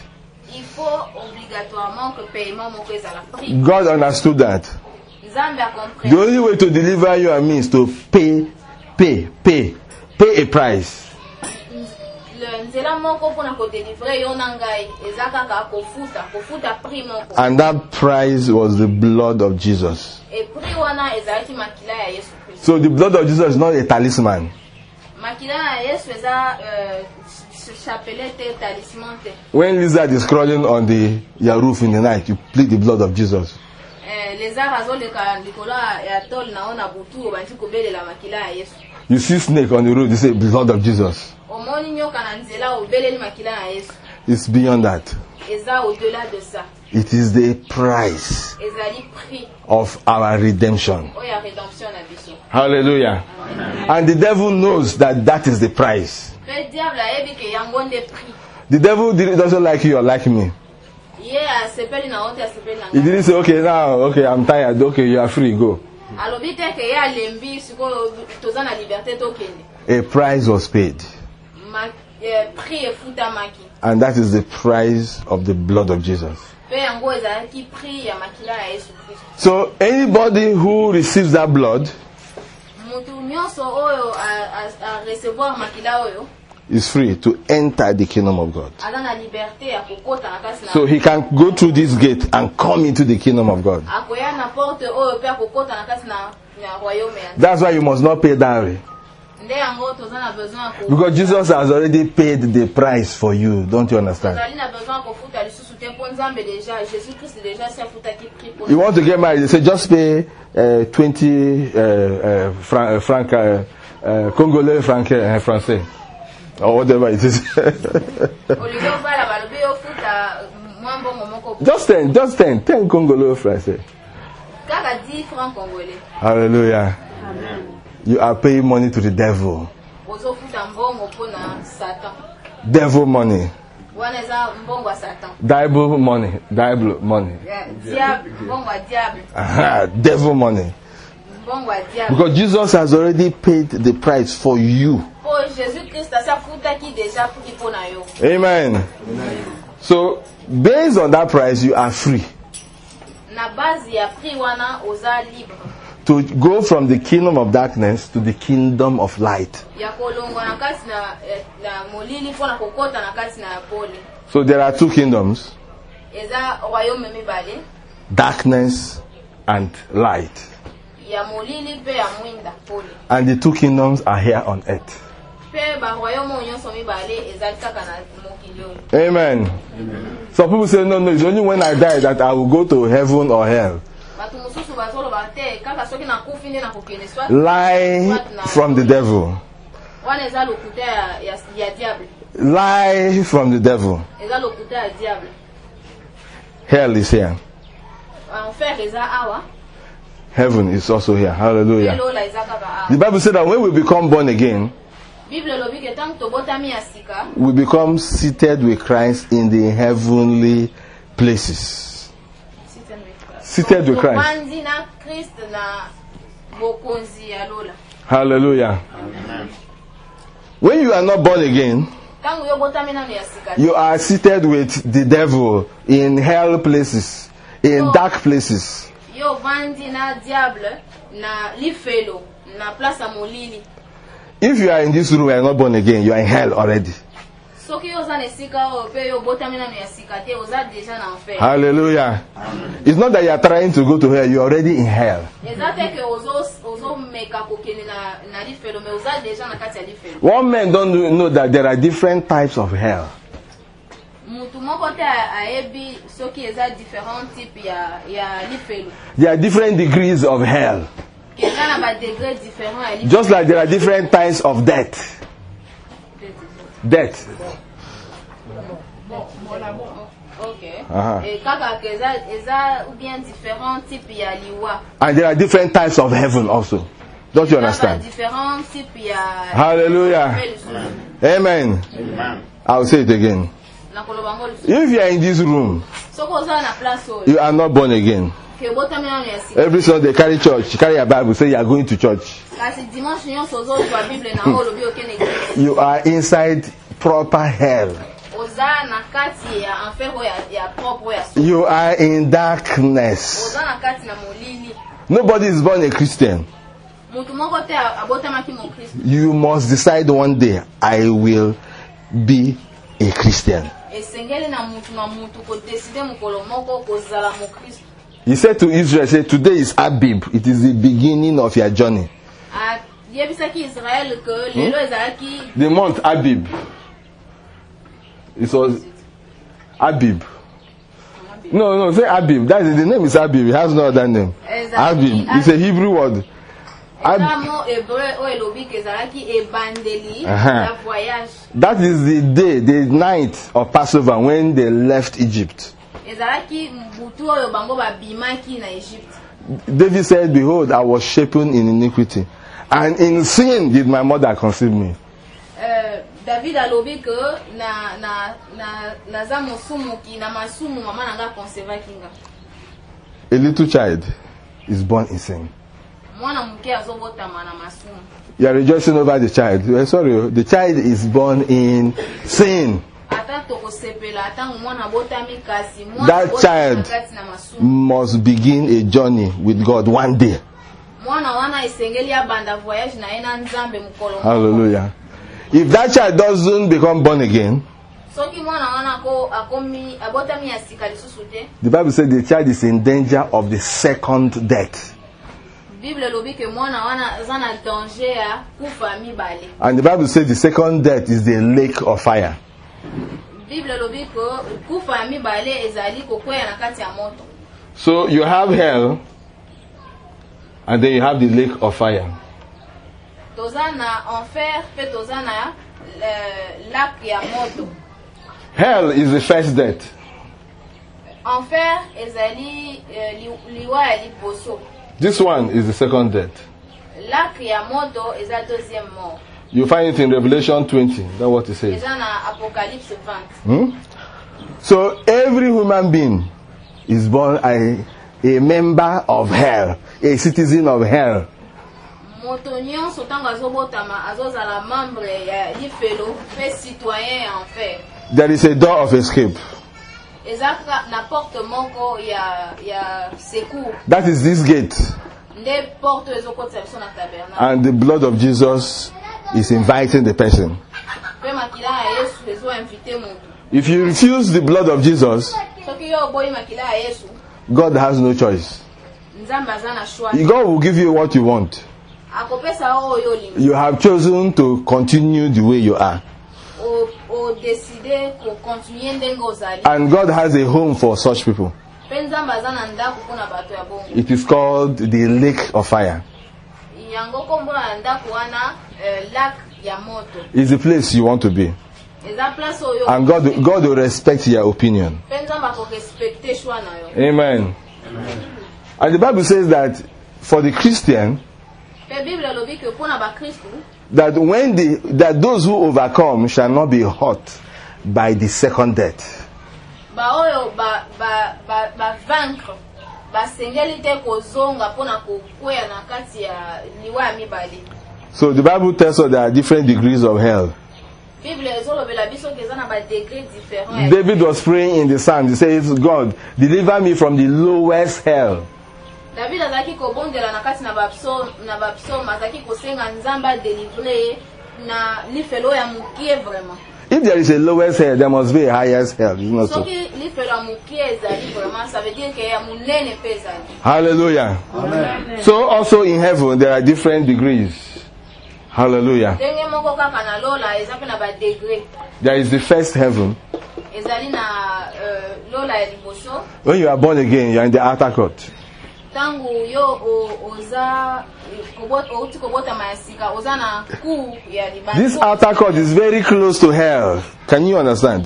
God understood that. The only way to deliver you and me is to pay a price. And that price was the blood of Jesus. So the blood of Jesus is not a talisman. When lizard is crawling on your roof in the night, you plead the blood of Jesus. You see snake on the road, you say blood of Jesus. It's beyond that. It is the price of our redemption. Hallelujah. And the devil knows that is the price. The devil doesn't like you or like me. He didn't say, okay, now, okay, I'm tired, okay, you are free, go. A price was paid. And that is the price of the blood of Jesus. So anybody who receives that blood is free to enter the kingdom of God. So he can go through this gate and come into the kingdom of God. That's why you must not pay dowry. Because Jesus has already paid the price for you. Don't you understand? You want to get married, they say just pay 20 francs, Congolais francs français. Or whatever it is. Just 10 Congolais français. Hallelujah. Amen. You are paying money to the devil. Devil money. Devil money. Devil money. Devil money. Because Jesus has already paid the price for you. Amen. So, based on that price, you are free to go from the kingdom of darkness to the kingdom of light. So there are two kingdoms: darkness and light. And the two kingdoms are here on earth. Amen. Some people say, no, it's only when I die that I will go to heaven or hell. Lie from the devil. Lie from the devil. Hell is here. Heaven is also here. Hallelujah. The Bible said that when we become born again, we become seated with Christ in the heavenly places. Seated with Christ. Hallelujah. Amen. When you are not born again, you are seated with the devil in hell places, in dark places. If you are in this room and are not born again, you are in hell already. Hallelujah. It's not that you are trying to go to hell, you are already in hell. One man don't know that there are different types of hell. There are different degrees of hell. Just like there are different types of death. Death. Okay. And there are different types of heaven also. Don't you understand? Hallelujah. Amen. I'll say it again. If you are in this room, you are not born again. Every Sunday carry a Bible, say you are going to church. You are inside proper hell. You are in darkness. Nobody is born a Christian. You must decide one day, I will be a Christian. He said to Israel, say, today is Abib. It is the beginning of your journey. The month Abib. It was Abib. No, say Abib. That is the name is Abib. It has no other name. Abib. It's a Hebrew word. That is the day, the night of Passover when they left Egypt. David said, behold, I was shapen in iniquity, and in sin did my mother conceive me. David alobi que naza mosumu ki na masumu mama nanga conserva kinga. A little child is born in sin. Mwana mke azobota mana masumu. You are rejoicing over the child. Sorry, the child is born in sin. That child must begin a journey with God one day. Hallelujah. If that child doesn't become born again, the Bible says the child is in danger of the second death. And the Bible says the second death is the lake of fire. So you have hell, and then you have the lake of fire. Hell is the first death. This one is the second death. You find it in Revelation 20. That's what it says. So every human being is born a member of hell, a citizen of hell. There is a door of escape. That is this gate. And the blood of Jesus is inviting the person. If you refuse the blood of Jesus, God has no choice. God will give you what you want. You have chosen to continue the way you are. And God has a home for such people. It is called the lake of fire. It's the place you want to be. And God will respect your opinion. Amen. And the Bible says that for the Christian, that those who overcome shall not be hurt by the second death. So the Bible tells us there are different degrees of hell. David was praying in the Psalms. He says, God, deliver me from the lowest hell. If there is a lowest hell, there must be a highest hell. Isn't it so? Hallelujah. Amen. So also in heaven there are different degrees. Hallelujah. There is the first heaven. When you are born again, you are in the outer court. This outer court is very close to hell. Can you understand?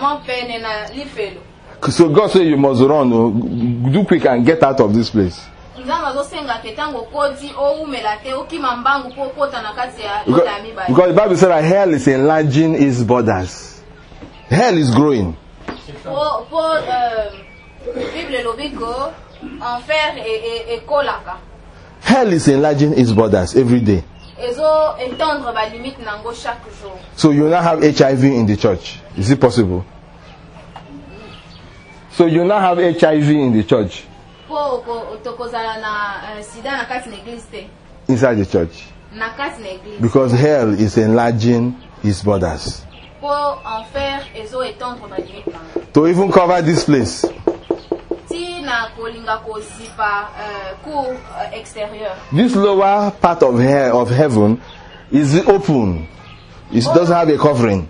So God said you must run, do quick and get out of this place. Because the Bible said that hell is enlarging its borders. Hell is growing. Hell is enlarging its borders every day. So you now have HIV in the church. Is it possible? So you now have HIV in the church. Inside the church. Because hell is enlarging its borders. To even cover this place. This lower part of heaven is open. It doesn't have a covering.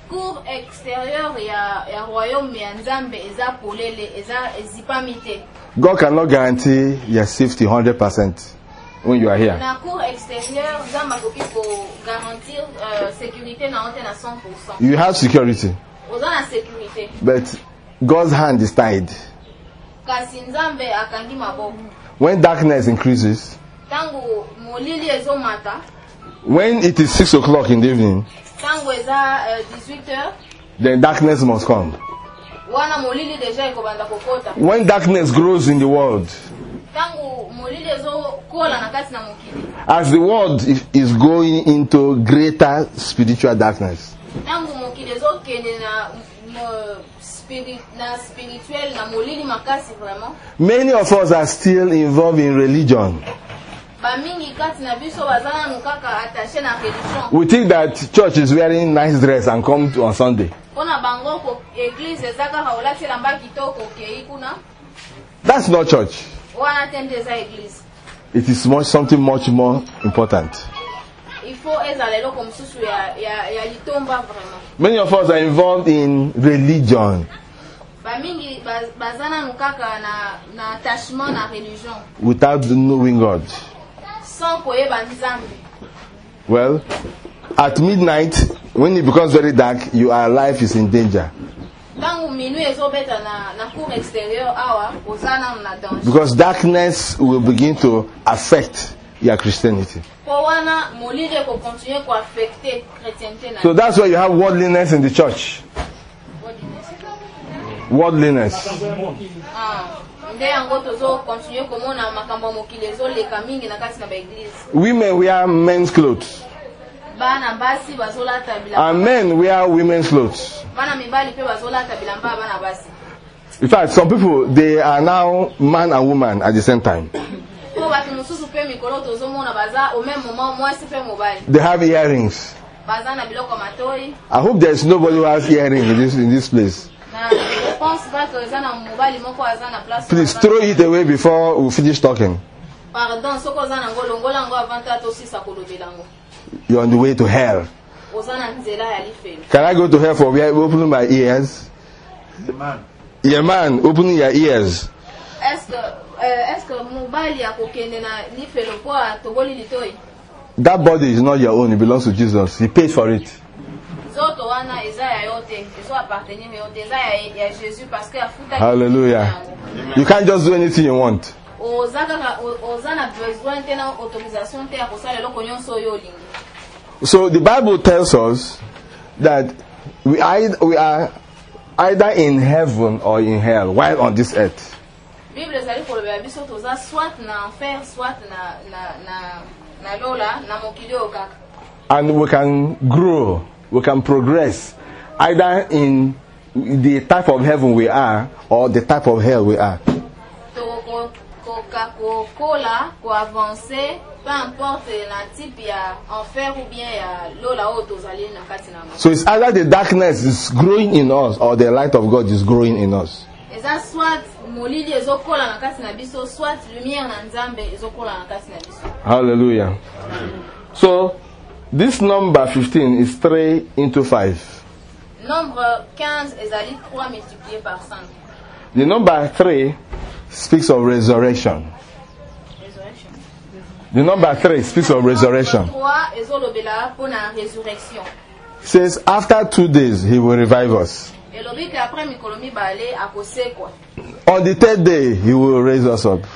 God cannot guarantee your safety 100% when you are here. You have security, but God's hand is tied. When darkness increases, when it is 6 o'clock in the evening, then darkness must come. When darkness grows in the world, as the world is going into greater spiritual darkness, many of us are still involved in religion. We think that church is wearing nice dress and come on Sunday. That's not church. It is something much more important. Many of us are involved in religion without knowing God. Well, at midnight, when it becomes very dark, your life is in danger. Because darkness will begin to affect your Christianity. So that's why you have worldliness in the church. Worldliness. Women wear men's clothes. And men wear women's clothes. In fact, some people, they are now man and woman at the same time. They have earrings. I hope there is nobody who has earrings in this place. Please throw it away before we finish talking. You're on the way to hell. Can I go to hell for opening my ears? Yeah, man, opening your ears. That body is not your own, it belongs to Jesus. He paid for it. Hallelujah. You can't just do anything you want. So the Bible tells us that we are either in heaven or in hell while on this earth. And we can grow, we can progress either in the type of heaven we are or the type of hell we are. So it's either the darkness is growing in us or the light of God is growing in us. Hallelujah. So this number 15 is 3 into 5. Nombre 15 ezali 3 multiplié par 5. The number 3 speaks of resurrection. The number 3 speaks of resurrection. It says after 2 days he will revive us. On the third day, he will raise us up.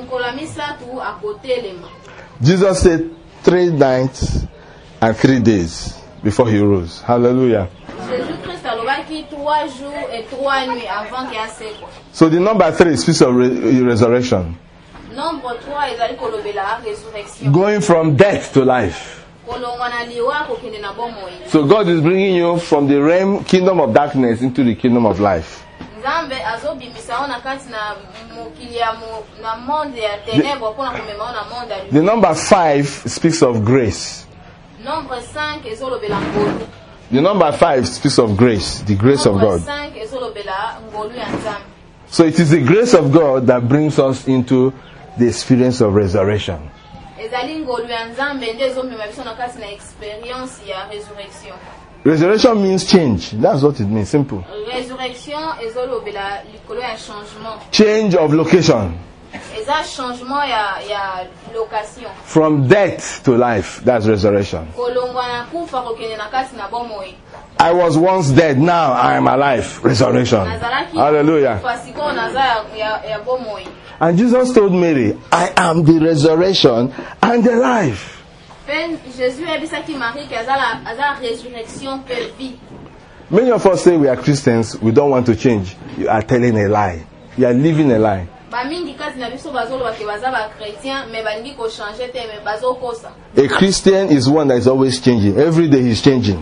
Jesus said 3 nights and 3 days before he rose. Hallelujah. So the number 3 speaks of resurrection. Going from death to life. So God is bringing you from the realm, kingdom of darkness into the kingdom of life. The number 5 speaks of grace. The number 5 speaks of grace, the grace of God. So it is the grace of God that brings us into the experience of resurrection. Resurrection means change. That's what it means. Simple. Change of location. From death to life. That's resurrection. I was once dead, now I am alive. Resurrection. Hallelujah. And Jesus told Mary, I am the resurrection and the life. Many of us say we are Christians, we don't want to change. You are telling a lie. You are living a lie. A Christian is one that is always changing. Every day he's changing.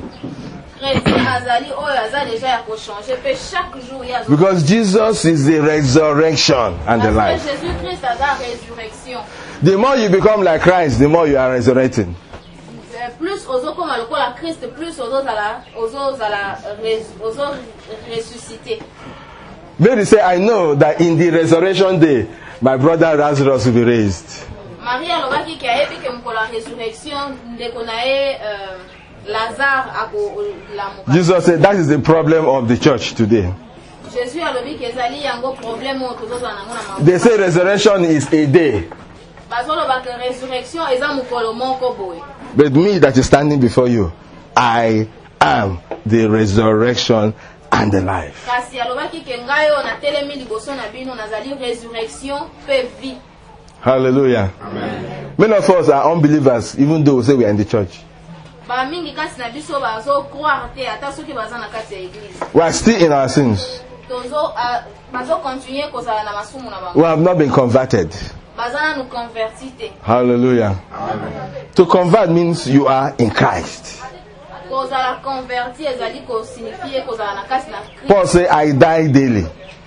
Because Jesus is the resurrection and the life. The more you become like Christ, the more you are resurrecting. Mary said, I know that in the resurrection day, my brother Lazarus will be raised. Jesus said that is the problem of the church today. They say resurrection is a day. But me that is standing before you, I am the resurrection and the life. Hallelujah. Amen. Many of us are unbelievers, even though we say we are in the church. We are still in our sins. We have not been converted. Hallelujah. Amen. To convert means you are in Christ. Paul said, I die daily.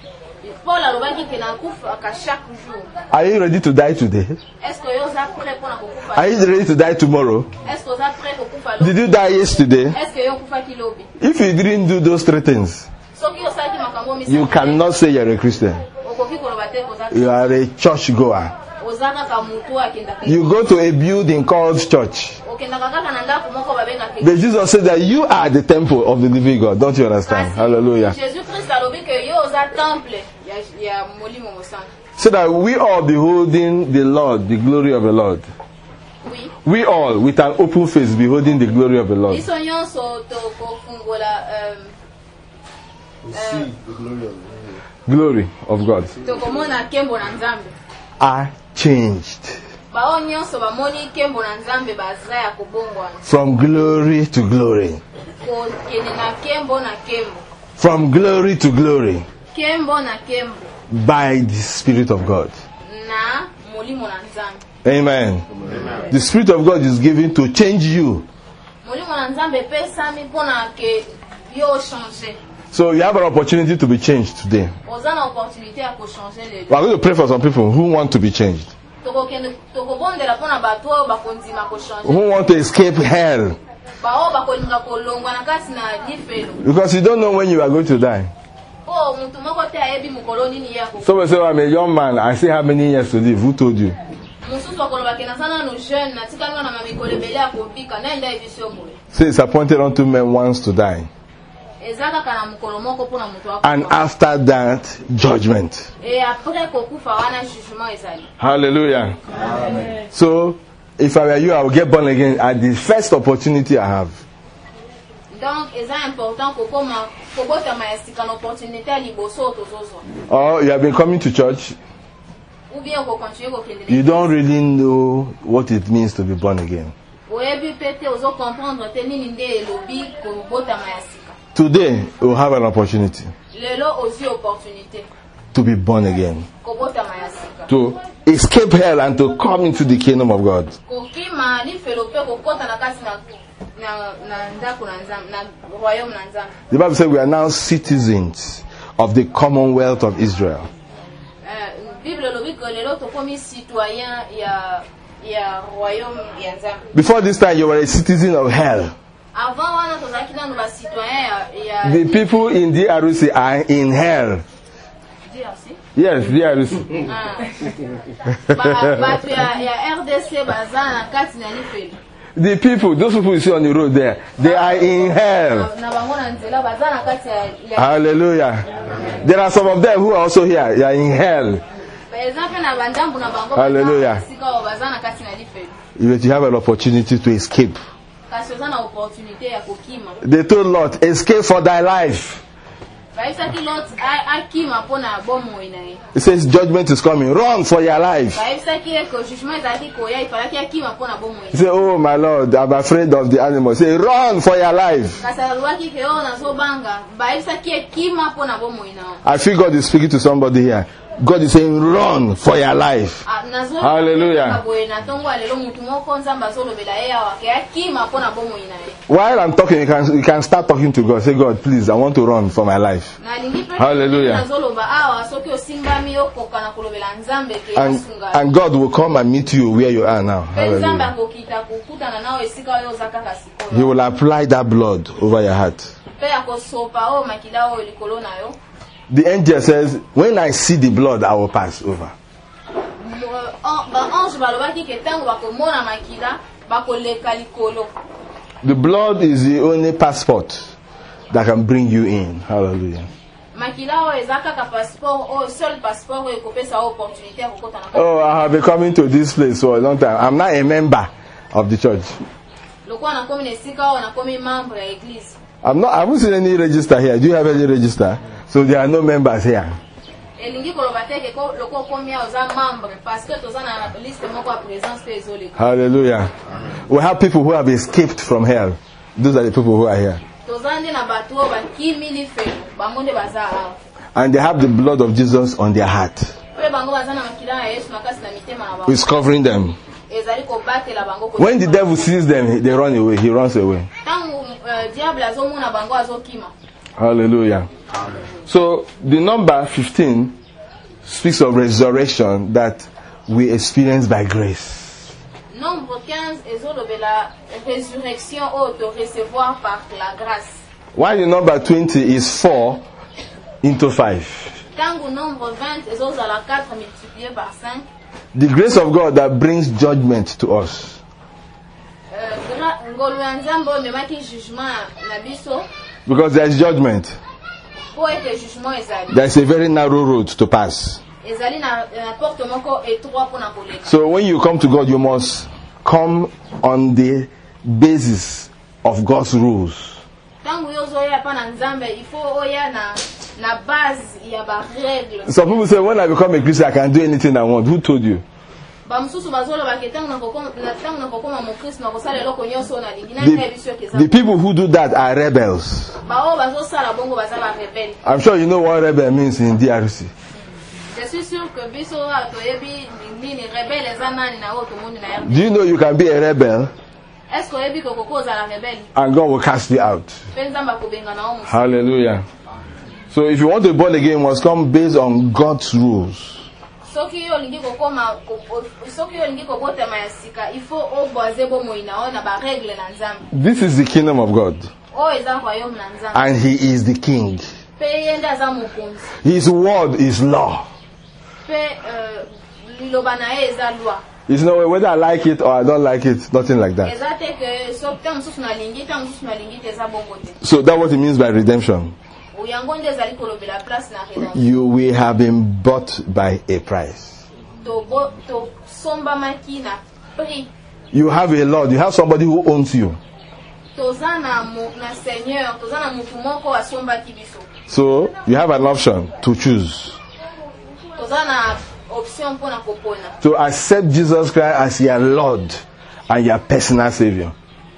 Are you ready to die today? Are you ready to die tomorrow? Did you die yesterday? If you didn't do those 3 things, you cannot say you're a Christian. You are a church goer. You go to a building called church. But Jesus said that you are the temple of the living God. Don't you understand? Hallelujah. So that we all beholding the Lord, the glory of the Lord. We all, with an open face, beholding the glory of the Lord. Glory of God. Are changed from glory to glory. From glory to glory. By the Spirit of God. Amen. Amen. The Spirit of God is given to change you. So you have an opportunity to be changed today. We are going to pray for some people who want to be changed. Who want to escape hell. Because you don't know when you are going to die. Someone say, I'm a young man, I still have many years to live. Who told you? Say it's appointed unto men once to die. And after that, judgment. Hallelujah. Amen. So, if I were you, I would get born again at the first opportunity I have. Donc, c'est important que or you have been coming to church, you don't really know what it means to be born again. Today, we'll have an opportunity to be born again, to escape hell and to come into the kingdom of God. The Bible says we are now citizens of the Commonwealth of Israel. Before this time, you were a citizen of hell. The people in DRC are in hell. Yes, DRC. The people, those people you see on the road there, they are in hell. Hallelujah. There are some of them who are also here. They are in hell. Hallelujah. You have an opportunity to escape. They told Lot, escape for thy life. It says judgment is coming. Run for your life. He said, oh my Lord, I'm afraid of the animals. Say, run for your life. I feel God is speaking to somebody here. God is saying, run for your life. Hallelujah. While I'm talking, you can start talking to God. Say, God, please, I want to run for my life. Hallelujah. And God will come and meet you where you are now. Hallelujah. He will apply that blood over your heart. The angel says, when I see the blood, I will pass over. The blood is the only passport that can bring you in. Hallelujah. Oh, I have been coming to this place for a long time. I'm not a member of the church. I haven't seen any register here. Do you have any register? So there are no members here. Hallelujah. We have people who have escaped from hell. Those are the people who are here. And they have the blood of Jesus on their heart. He's covering them. When the devil sees them, they run away. He runs away. Hallelujah. So the number 15 speaks of resurrection that we experience by grace. Nombre 15 est la résurrection de recevoir par la grâce. While the number 20 is 4 into 5. Tango nombre 20 est la 4 multiplié par 5. The grace of God that brings judgment to us. Because there is judgment. There is a very narrow road to pass. So when you come to God, you must come on the basis of God's rules. Some people say, when I become a Christian, I can do anything I want. Who told you? The people who do that are rebels. I'm sure you know what rebel means in DRC. Do you know you can be a rebel and God will cast you out? Hallelujah. So if you want to be born again, you must come based on God's rules. This is the kingdom of God. And He is the King. His word is law. It's no way whether I like it or I don't like it, nothing like that. So that's what it means by redemption. We have been bought by a price. You have a Lord. You have somebody who owns you. So you have an option to choose. To accept Jesus Christ as your Lord and your personal Savior.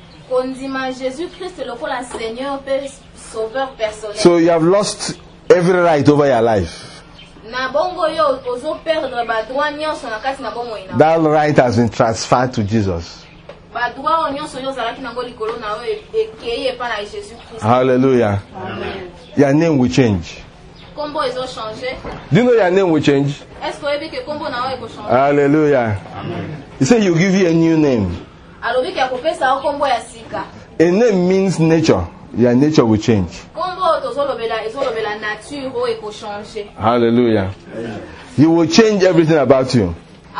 So you have lost every right over your life. That right has been transferred to Jesus. Hallelujah. Amen. Your name will change. Do you know your name will change? Hallelujah. Amen. He said you give you a new name. A name means nature. Your nature will change. Hallelujah. He will change everything about you.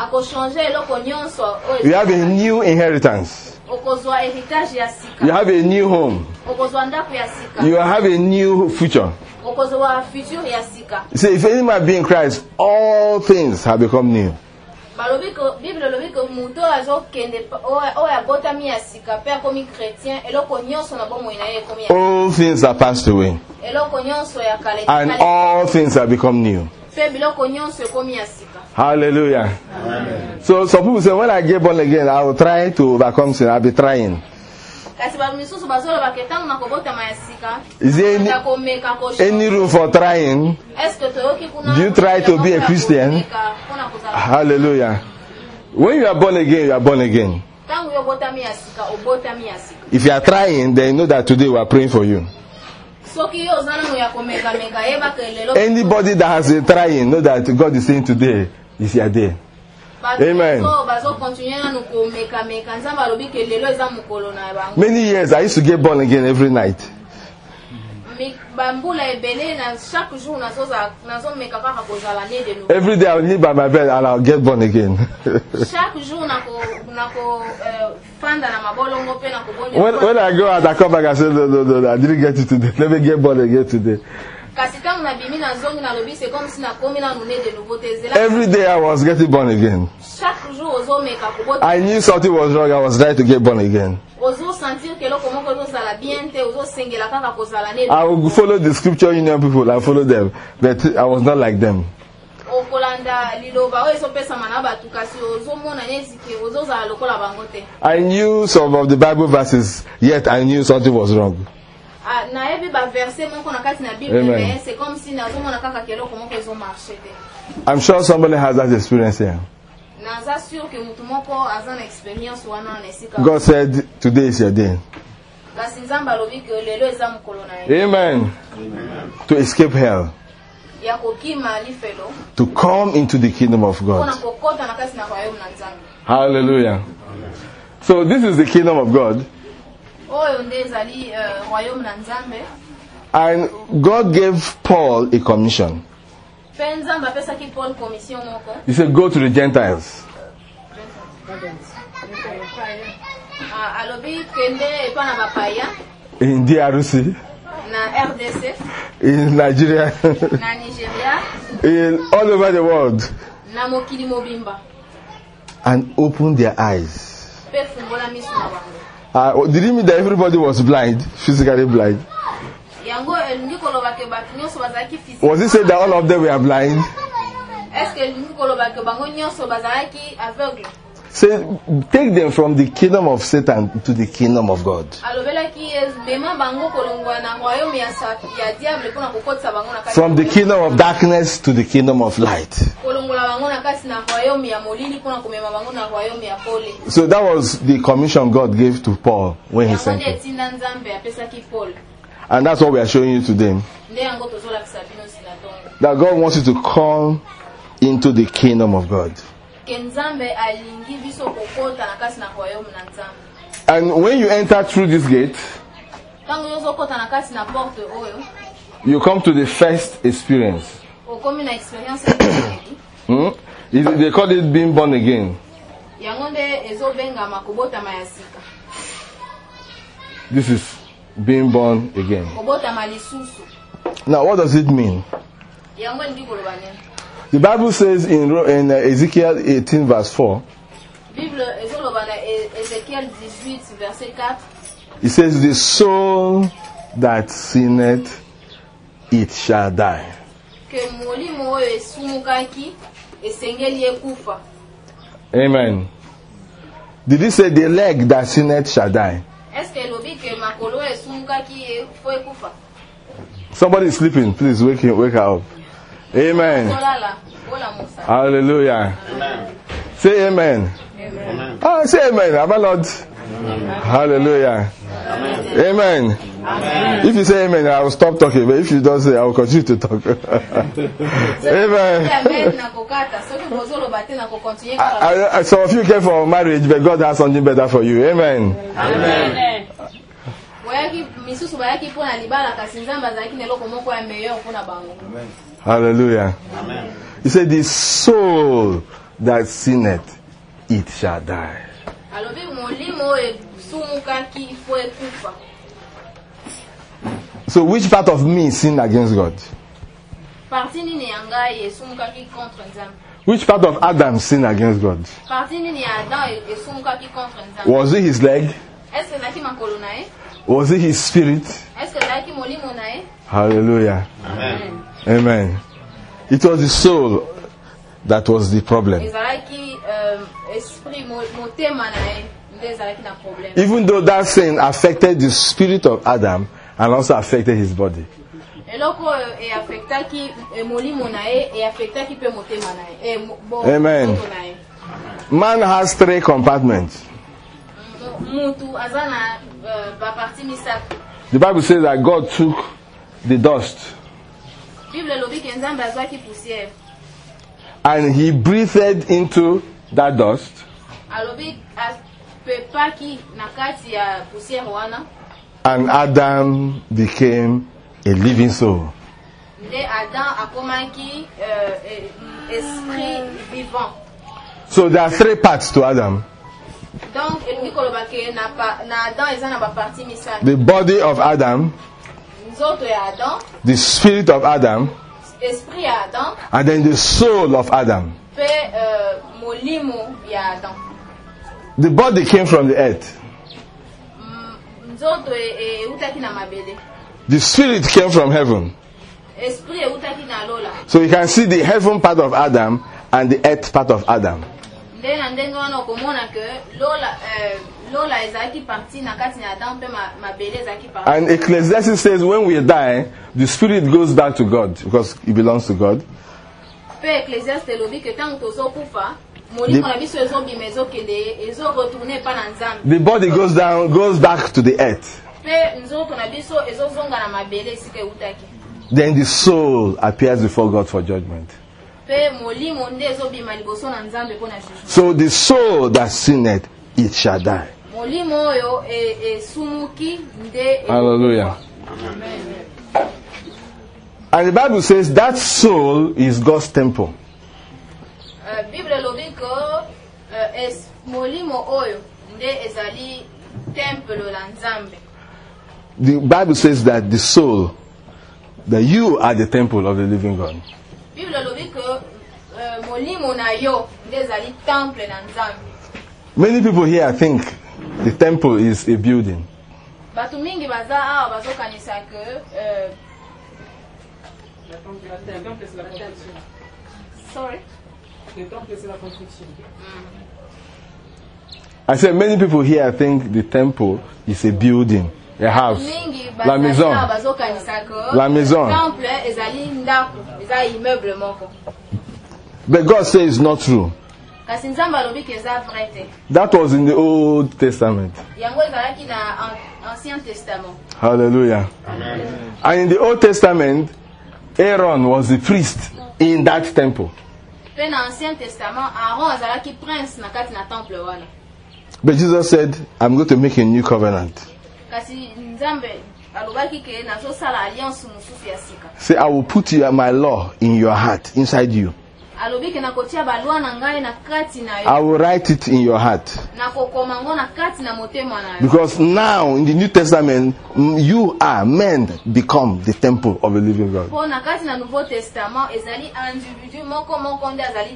You have a new inheritance. You have a new home. You have a new future. You say, if any man be in Christ, all things have become new. All things are passed away, and all things have become new. Hallelujah. Amen. So some people say, when I get born again, I will try to overcome sin. I'll be trying. Is there any room for trying? Do you try to be a Christian? Hallelujah. When you are born again, you are born again. If you are trying, then you know that today we are praying for you. Anybody that has a trying, know that God is saying today is your day. Amen. Many years I used to get born again every night. Every day I will live by my bed and I'll get born again. When I go out, I come back and say, no, I didn't get it today. Let me get born again today. Every day I was getting born again. I knew something was wrong. I was trying to get born again. I would follow the scripture union people. I follow them, but I was not like them. I knew some of the Bible verses, yet I knew something was wrong. Amen. I'm sure somebody has that experience here. God said, today is your day. Amen. To escape hell. To come into the kingdom of God. Hallelujah. So this is the kingdom of God. And God gave Paul a commission. He said, go to the Gentiles. In DRC, in Nigeria, in all over the world, and open their eyes. Did you mean that everybody was blind, physically blind? Was it said that all of them were blind? Say, take them from the kingdom of Satan to the kingdom of God. From the kingdom of darkness to the kingdom of light. So that was the commission God gave to Paul when he sent him. And that's what we are showing you today. That God wants you to come into the kingdom of God. And when you enter through this gate, you come to the first experience. They call it being born again. This is being born again. Now, what does it mean? The Bible says in Ezekiel 18 verse 4, It says, the soul that sinneth, it shall die. Amen. Did he say the leg that sinneth shall die? Somebody is sleeping. Please wake her up. Amen. Hallelujah. Amen. Say amen. Amen. Oh, say amen. Have a Lord. Hallelujah. Amen. Amen. If you say amen, I will stop talking. But if you don't say, I will continue to talk. Amen. Some of you came for marriage, but God has something better for you. Amen. Amen. Hallelujah. Amen. He said, the soul that sinneth, it shall die. So which part of me sinned against God? Which part of Adam sinned against God? Was it his leg? Was it his spirit? Hallelujah. Amen. Amen. It was the soul that was the problem. Even though that sin affected the spirit of Adam and also affected his body. Amen. Man has 3 compartments. The Bible says that God took the dust and he breathed into that dust, and Adam became a living soul. So there are 3 parts to Adam. The body of Adam, the spirit of Adam, and then the soul of Adam. The body came from the earth. The spirit came from heaven. So you can see the heaven part of Adam and the earth part of Adam. And Ecclesiastes says when we die, the spirit goes back to God because it belongs to God. The body goes back to the earth. Then the soul appears before God for judgment. So the soul that sinneth, it shall die. Hallelujah. And the Bible says that soul is God's temple. The Bible says that the soul, that you are the temple of the living God. Many people here think the temple is a building. Sorry? I said many people here think the temple is a building, a house. La maison. La maison. But God says it's not true. That was in the Old Testament. Hallelujah. Amen. And in the Old Testament, Aaron was the priest in that temple. But Jesus said, I'm going to make a new covenant. Say, I will put my law in your heart, inside you. I will write it in your heart. Because now in the New Testament, you are men become the temple of the living God.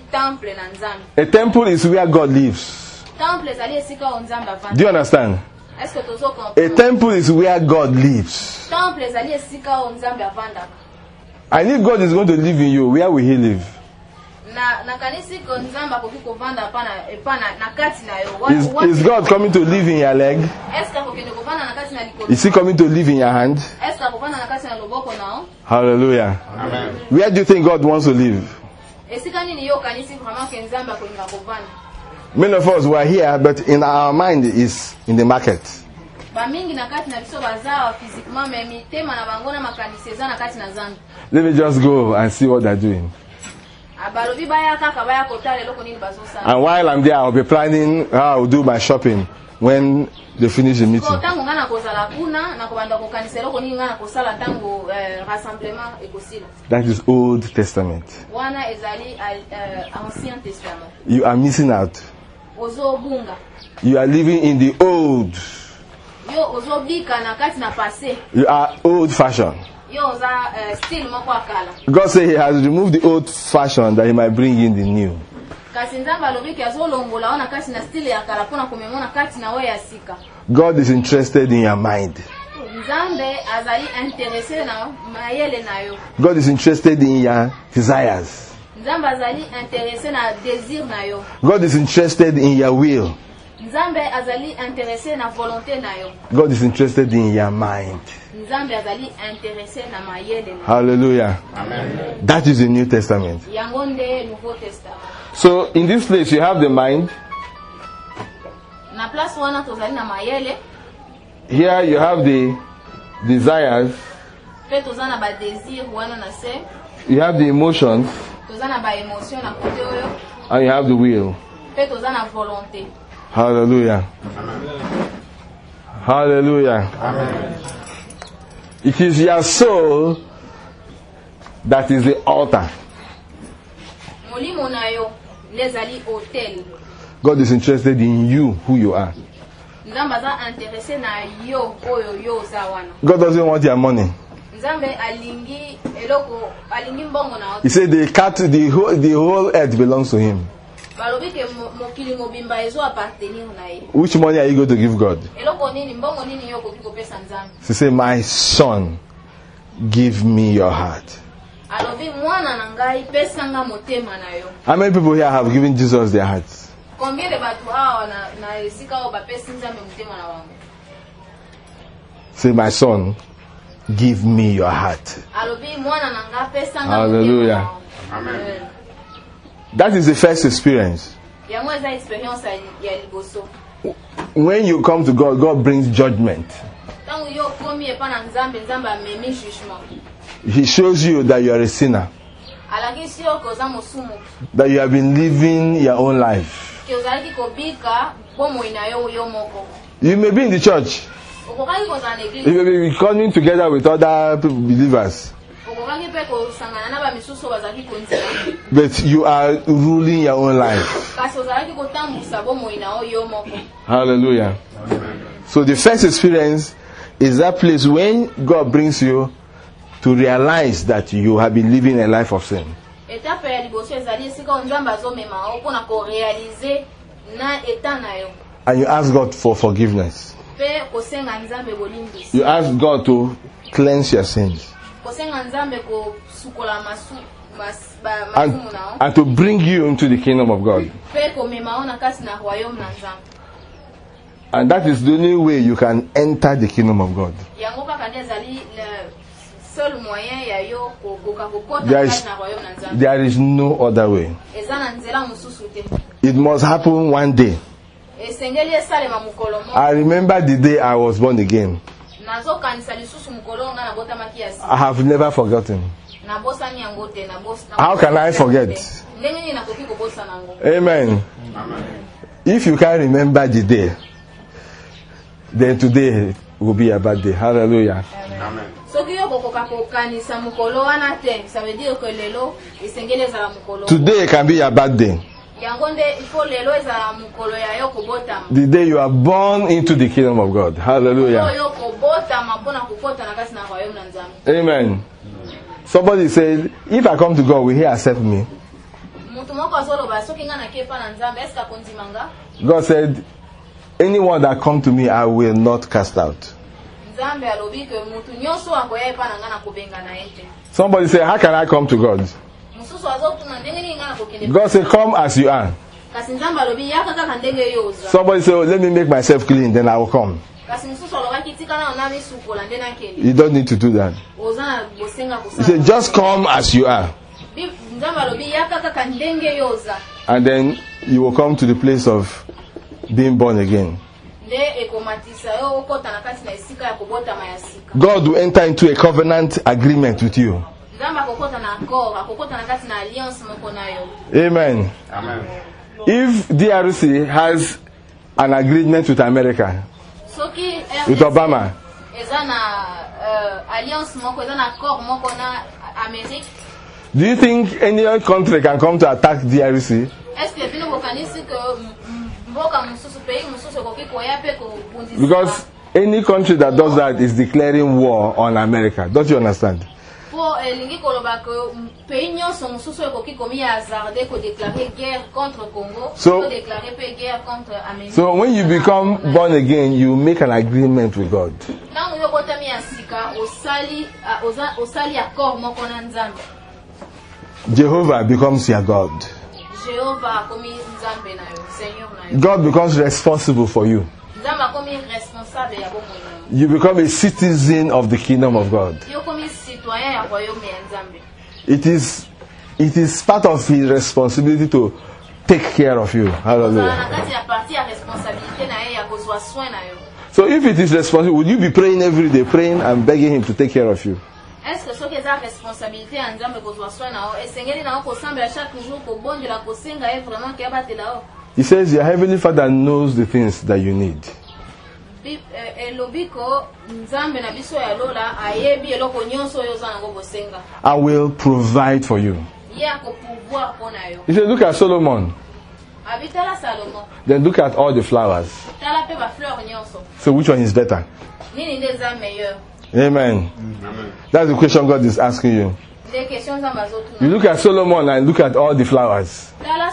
A temple is where God lives. Do you understand? A temple is where God lives. And if God is going to live in you, where will He live? Is God coming to live in your leg? Is He coming to live in your hand? Hallelujah. Amen. Where do you think God wants to live? Many of us were here, but in our mind is in the market. Let me just go and see what they're doing. And while I'm there, I'll be planning how I'll do my shopping when they finish the meeting. That is Old Testament. You are missing out. You are living in the old. You are old fashioned. God said He has removed the old fashion that He might bring in the new. God is interested in your mind. God is interested in your desires. God is interested in your will. God is interested in your mind. Hallelujah. Amen. That is the New Testament. So in this place you have the mind. Here you have the desires. You have the emotions. And you have the will. Hallelujah. Amen. Hallelujah. Amen. It is your soul that is the altar. God is interested in you, who you are. God doesn't want your money. He said the whole earth belongs to Him. Which money are you going to give God? He said, my son, give me your heart. How many people here have given Jesus their hearts? Say, my son, give me your heart. Hallelujah. Amen. That is the first experience. When you come to God, God brings judgment. He shows you that you are a sinner, that you have been living your own life. You may be in the church, you may be coming together with other believers, but you are ruling your own life. Hallelujah. So the first experience is that place when God brings you to realize that you have been living a life of sin. And you ask God for forgiveness. You ask God to cleanse your sins. And to bring you into the kingdom of God. And that is the only way you can enter the kingdom of God. There is no other way. It must happen one day. I remember the day I was born again. I have never forgotten. How can I forget? Amen. If you can't remember the day, then today will be a bad day. Hallelujah. Amen. Today can be a bad day. The day you are born into the kingdom of God. Hallelujah. Amen. Somebody said, if I come to God, will He accept me? God said, anyone that come to me, I will not cast out. Somebody say, how can I come to God? God say, come as you are. Somebody say, oh, let me make myself clean, then I will come. You don't need to do that. He said, just come as you are. And then you will come to the place of being born again. God will enter into a covenant agreement with you. Amen. Amen. If DRC has an agreement with America, with Obama, do you think any other country can come to attack DRC? Because any country that does that is declaring war on America. Don't you understand? So when you become born again, you make an agreement with God. Jehovah becomes your God. God becomes responsible for you. You become a citizen of the kingdom of God. It is part of his responsibility to take care of you. Hallelujah. So if it is responsible, would you be praying every day, praying and begging him to take care of you? He says your heavenly Father knows the things that you need. I will provide for you. He said, look at Solomon. Then look at all the flowers. So which one is better? Amen. That's the question God is asking you. You look at Solomon and look at all the flowers.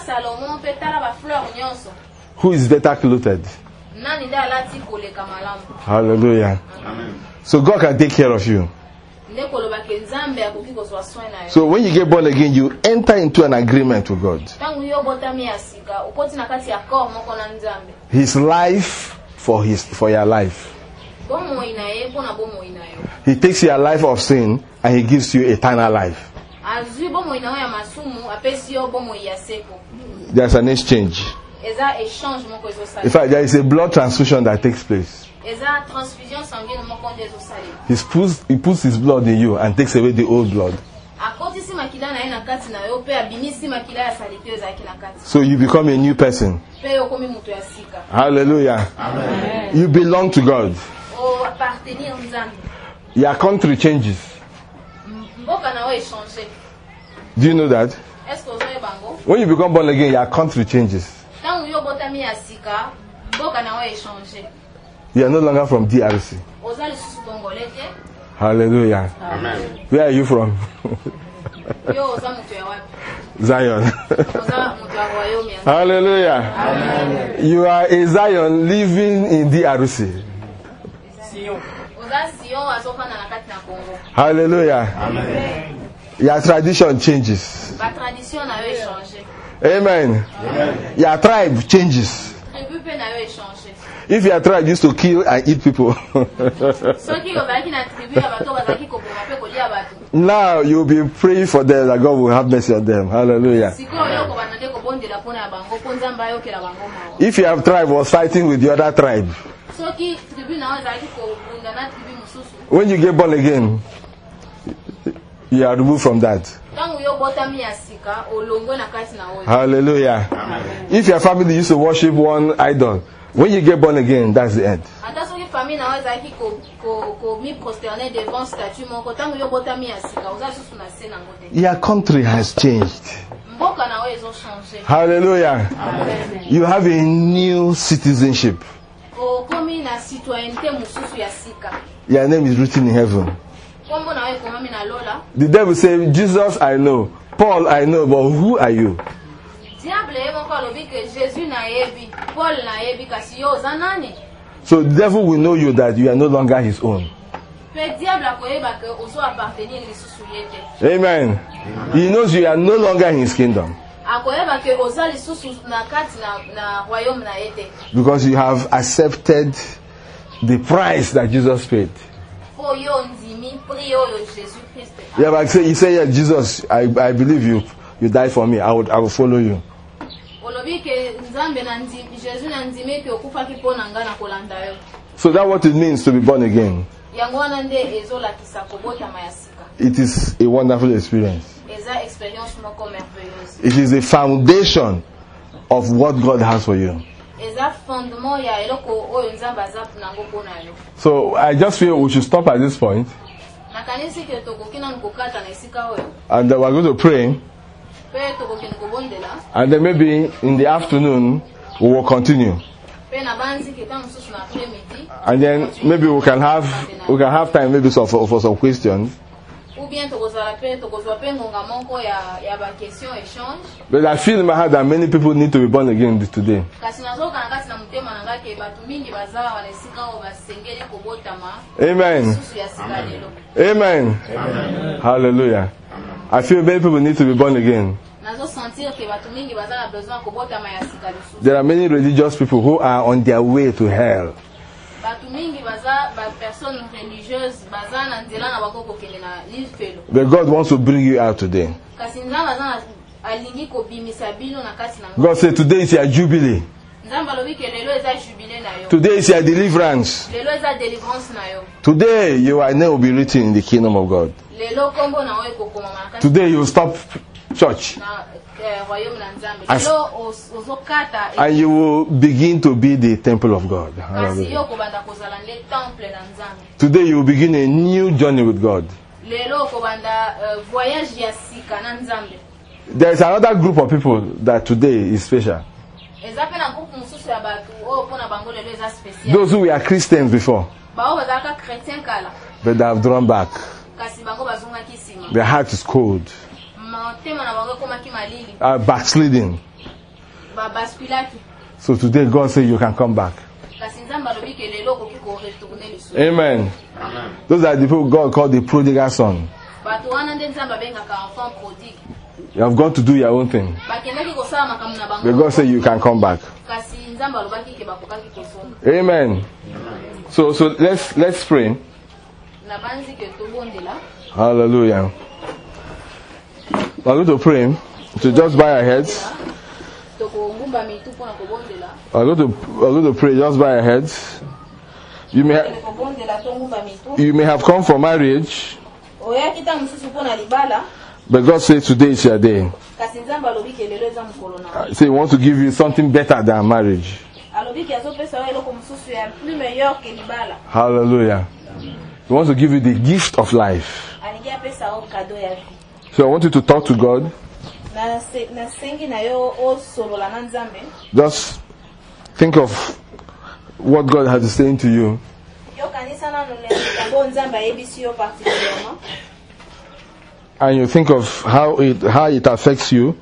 Who is better clothed? Hallelujah. Amen. So God can take care of you. So when you get born again, you enter into an agreement with God. His life for your life. He takes your life of sin and he gives you eternal life. There's an exchange. In fact, there is a blood transfusion that takes place. He puts his blood in you and takes away the old blood. So you become a new person. Hallelujah. Amen. You belong to God. Your country changes. Do you know that? When you become born again, your country changes. You are no longer from DRC. Hallelujah. Amen. Where are you from? Zion. Hallelujah. Amen. You are a Zion living in DRC. Hallelujah. Amen. Your tradition changes. Amen. Amen. Your tribe changes. If your tribe used to kill and eat people, now you'll be praying for them that God will have mercy on them. Hallelujah. If your tribe was fighting with the other tribe, when you get born again, you are removed from that. Hallelujah. Amen. If your family used to worship one idol, when you get born again, that's the end. Your country has changed. Hallelujah. Amen. You have a new citizenship. Your name is written in heaven. The devil said, Jesus I know, Paul I know, but who are you? So the devil will know you that you are no longer his own. Amen. He knows you are no longer in his kingdom. Because you have accepted the price that Jesus paid. Yeah, but you say, yeah, Jesus, I believe you died for me. I will follow you. So that's what it means to be born again. It is a wonderful experience. It is the foundation of what God has for you. So I just feel we should stop at this point. And we're going to pray. And then maybe in the afternoon we will continue. And then maybe we can have time maybe for some questions. But I feel in my heart that many people need to be born again today. Amen. Amen. Amen. Hallelujah. I feel many people need to be born again. There are many religious people who are on their way to hell. But God wants to bring you out today. God said today is your jubilee. Today is your deliverance. Today your name will be written in the kingdom of God. Today you will stop church. And you will begin to be the temple of God. Hallelujah. Today you will begin a new journey with God. There is another group of people that today is special. Those who were Christians before, but they have drawn back. Their heart is cold. Backsliding. So today God says you can come back. Amen. Those are the people God called the prodigal son. You have gone to do your own thing. But God says you can come back. Amen. So let's pray. Hallelujah. We're going to pray. So just bow our heads. We're going to pray. Just bow our heads. You may have come for marriage, but God says today is your day. So He wants to give you something better than marriage. Hallelujah. He wants to give you the gift of life. So I want you to talk to God. Just think of what God has saying to you. And you think of how it affects you.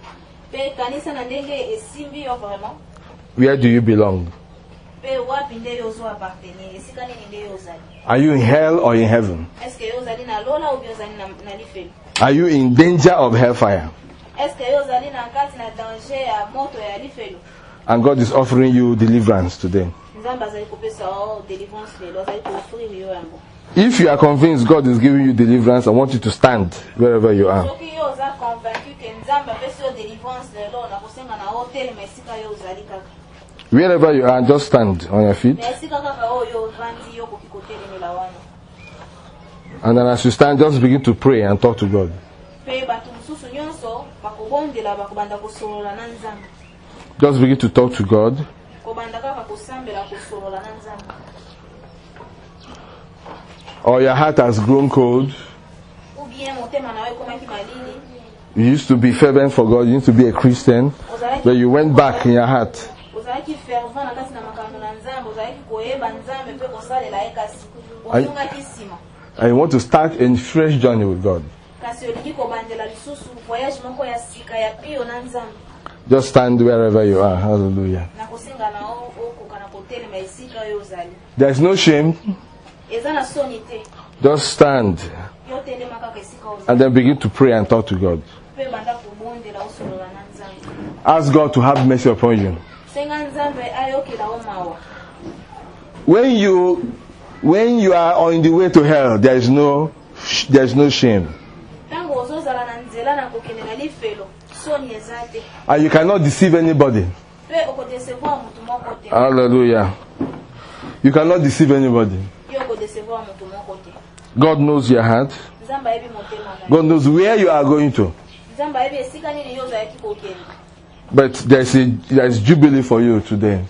Where do you belong? Are you in hell or in heaven? Are you in danger of hellfire? And God is offering you deliverance today. If you are convinced God is giving you deliverance, I want you to stand wherever you are. Wherever you are, just stand on your feet. And then as you stand, just begin to pray and talk to God. Just begin to talk to God. Or your heart has grown cold. You used to be fervent for God, you used to be a Christian, but you went back in your heart. I want to start a fresh journey with God. Just stand wherever you are. Hallelujah. There is no shame. Just stand and then begin to pray and talk to God. Ask God to have mercy upon you. When you are on the way to hell, there is no shame. And you cannot deceive anybody. Hallelujah. You cannot deceive anybody. God knows your heart. God knows where you are going to. But there is jubilee for you today.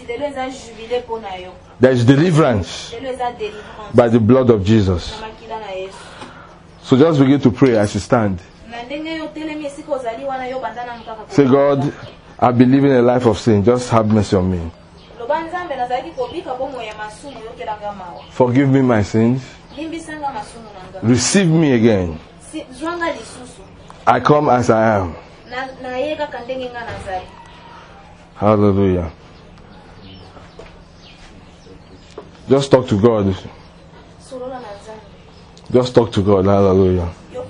There is deliverance by the blood of Jesus. So just begin to pray as you stand. Say, God, I've been living a life of sin. Just have mercy on me. Forgive me my sins. Receive me again. I come as I am. Hallelujah. Just talk to God. Just talk to God. Hallelujah.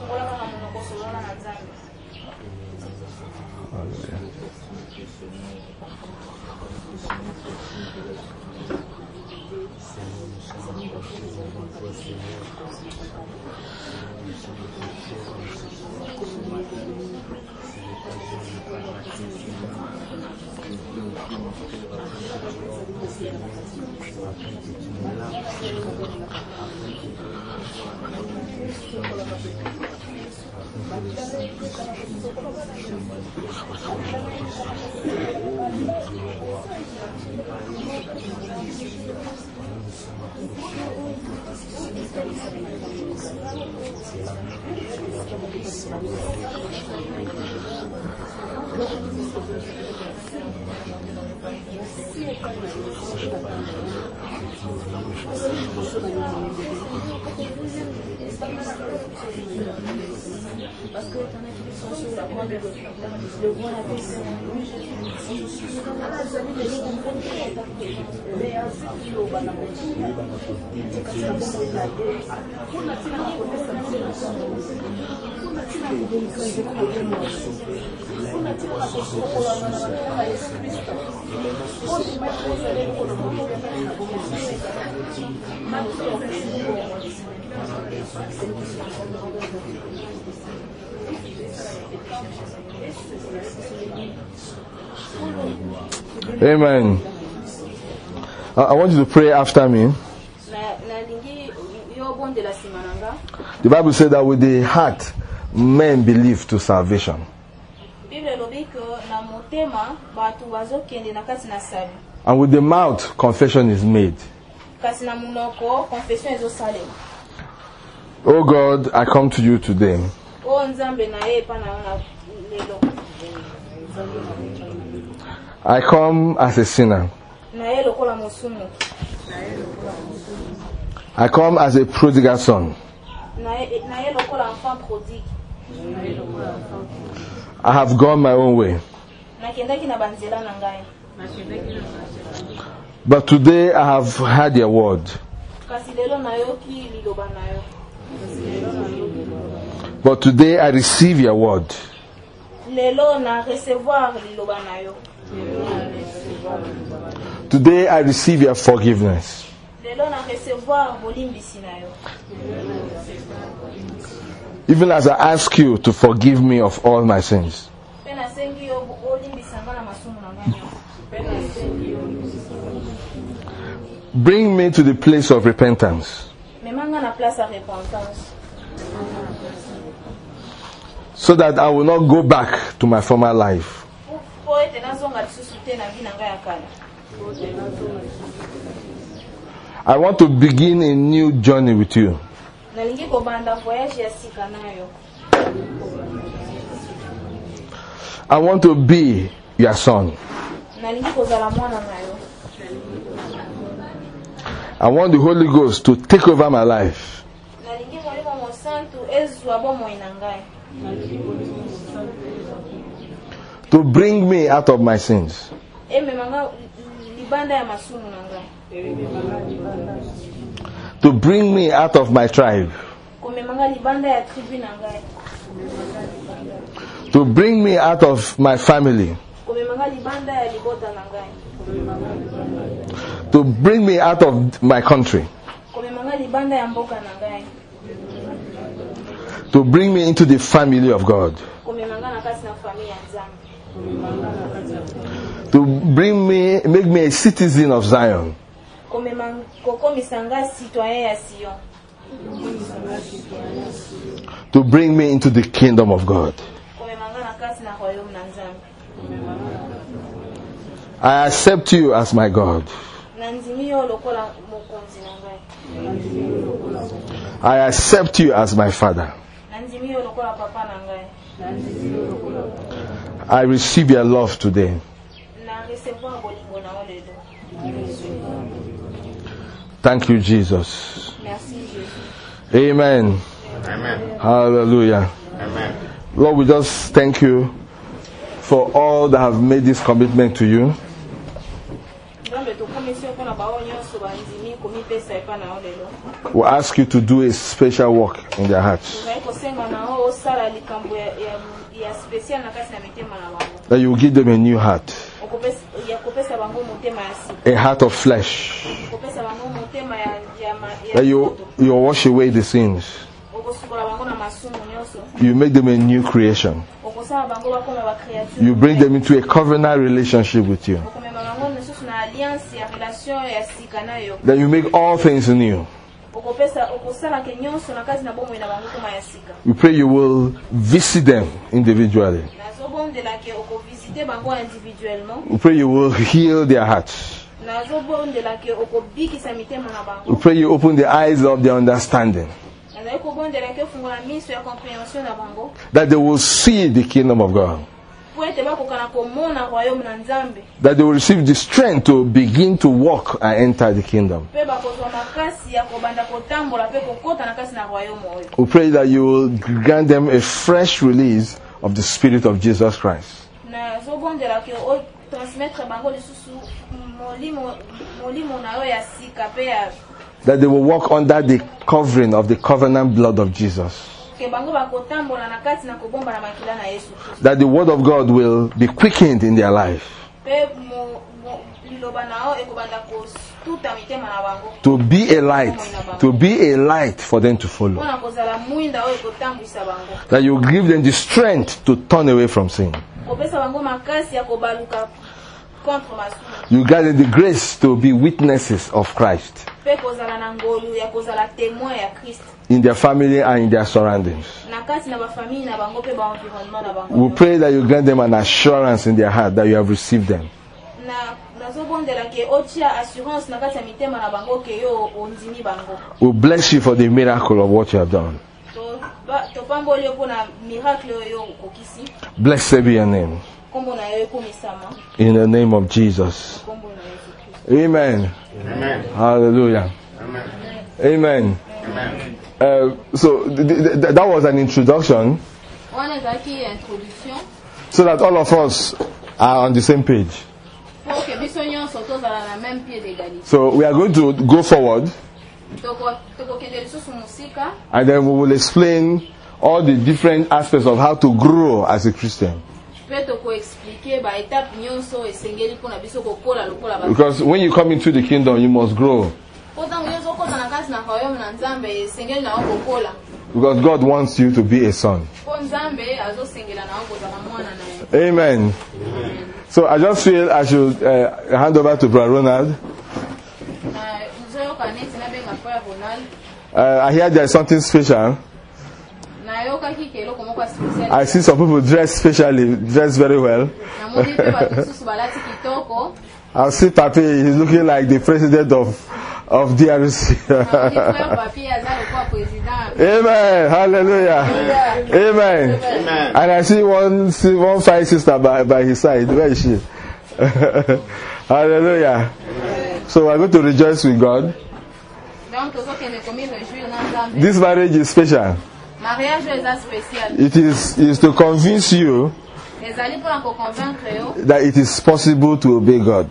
Amen. I want you to pray after me. The Bible said that with the heart men believe to salvation, and with the mouth confession is made. Oh God, I come to you today. I come as a sinner. I come as a prodigal son. I have gone my own way. But today I have heard your word. But today I receive your word. Today I receive your forgiveness. Even as I ask you to forgive me of all my sins. Bring me to the place of repentance, so that I will not go back to my former life. I want to begin a new journey with you. I want to be your son. I want the Holy Ghost to take over my life. To To bring me out of my sins. To bring me out of my tribe. To bring me out of my family. To bring me out of my country. To bring me into the family of God. To make me a citizen of Zion. To bring me into the kingdom of God. I accept you as my God. I accept you as my Father. I receive your love today. Thank you, Jesus. Amen. Amen. Hallelujah. Amen. Lord, we just thank you for all that have made this commitment to you. We ask you to do a special work in their hearts. That you will give them a new heart. A heart of flesh. That you wash away the sins. You make them a new creation. You bring them into a covenant relationship with you. That you make all things new. We pray you will visit them individually. We pray you will heal their hearts. We pray you open the eyes of their understanding. That they will see the kingdom of God. That they will receive the strength to begin to walk and enter the kingdom. We pray that you will grant them a fresh release of the Spirit of Jesus Christ. That they will walk under the covering of the covenant blood of Jesus. That the word of God will be quickened in their life. To be a light. To be a light for them to follow. That you give them the strength to turn away from sin. You give them the grace to be witnesses of Christ. In their family and in their surroundings. We pray that you grant them an assurance in their heart that you have received them. We bless you for the miracle of what you have done. Blessed be your name. In the name of Jesus. Amen. Amen. Hallelujah. Amen. Amen. Amen. So that was an introduction, so that all of us are on the same page. So we are going to go forward, and then we will explain all the different aspects of how to grow as a Christian. Because when you come into the kingdom, you must grow. Because God wants you to be a son. Amen. So I just feel I should hand over to Brother Ronald. I hear there is something special. I see some people dressed very well. I see Papi, he's looking like the president of DRC. Amen. Hallelujah. Amen. Amen. And I see one fine sister by his side. Where is she? Hallelujah. Amen. So we're going to rejoice with God. This marriage is special. It is to convince you that it is possible to obey God.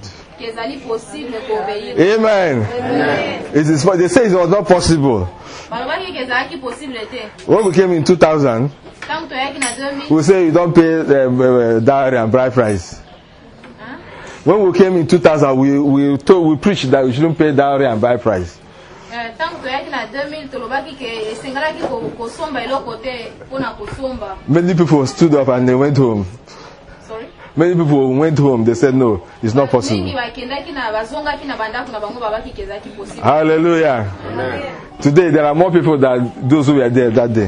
Amen. It is. They say it was not possible. When we came in 2000, we say you don't pay dowry and bride price. When we came in 2000, we preached that we shouldn't pay dowry and bride price. Many people stood up and they went home. Sorry? Many people went home. They said, no, it's not possible. Hallelujah. Amen. Today, there are more people than those who were there that day.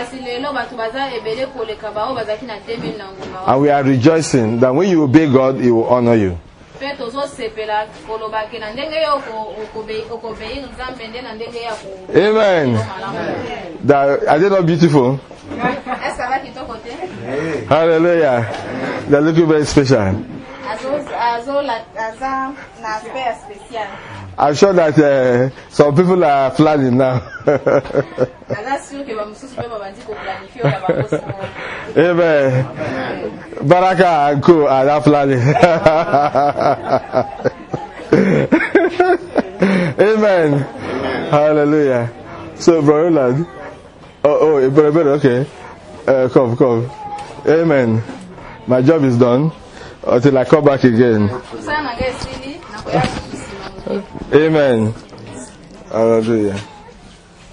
And we are rejoicing that when you obey God, He will honor you. Amen. Are they not beautiful? Hallelujah. They're looking very special. I'm sure that some people are planning now. Amen. Baraka and Co are not planning. Amen. Hallelujah. So, Brother Roland. Brother, okay. Come. Amen. My job is done until I come back again. Amen. Hallelujah.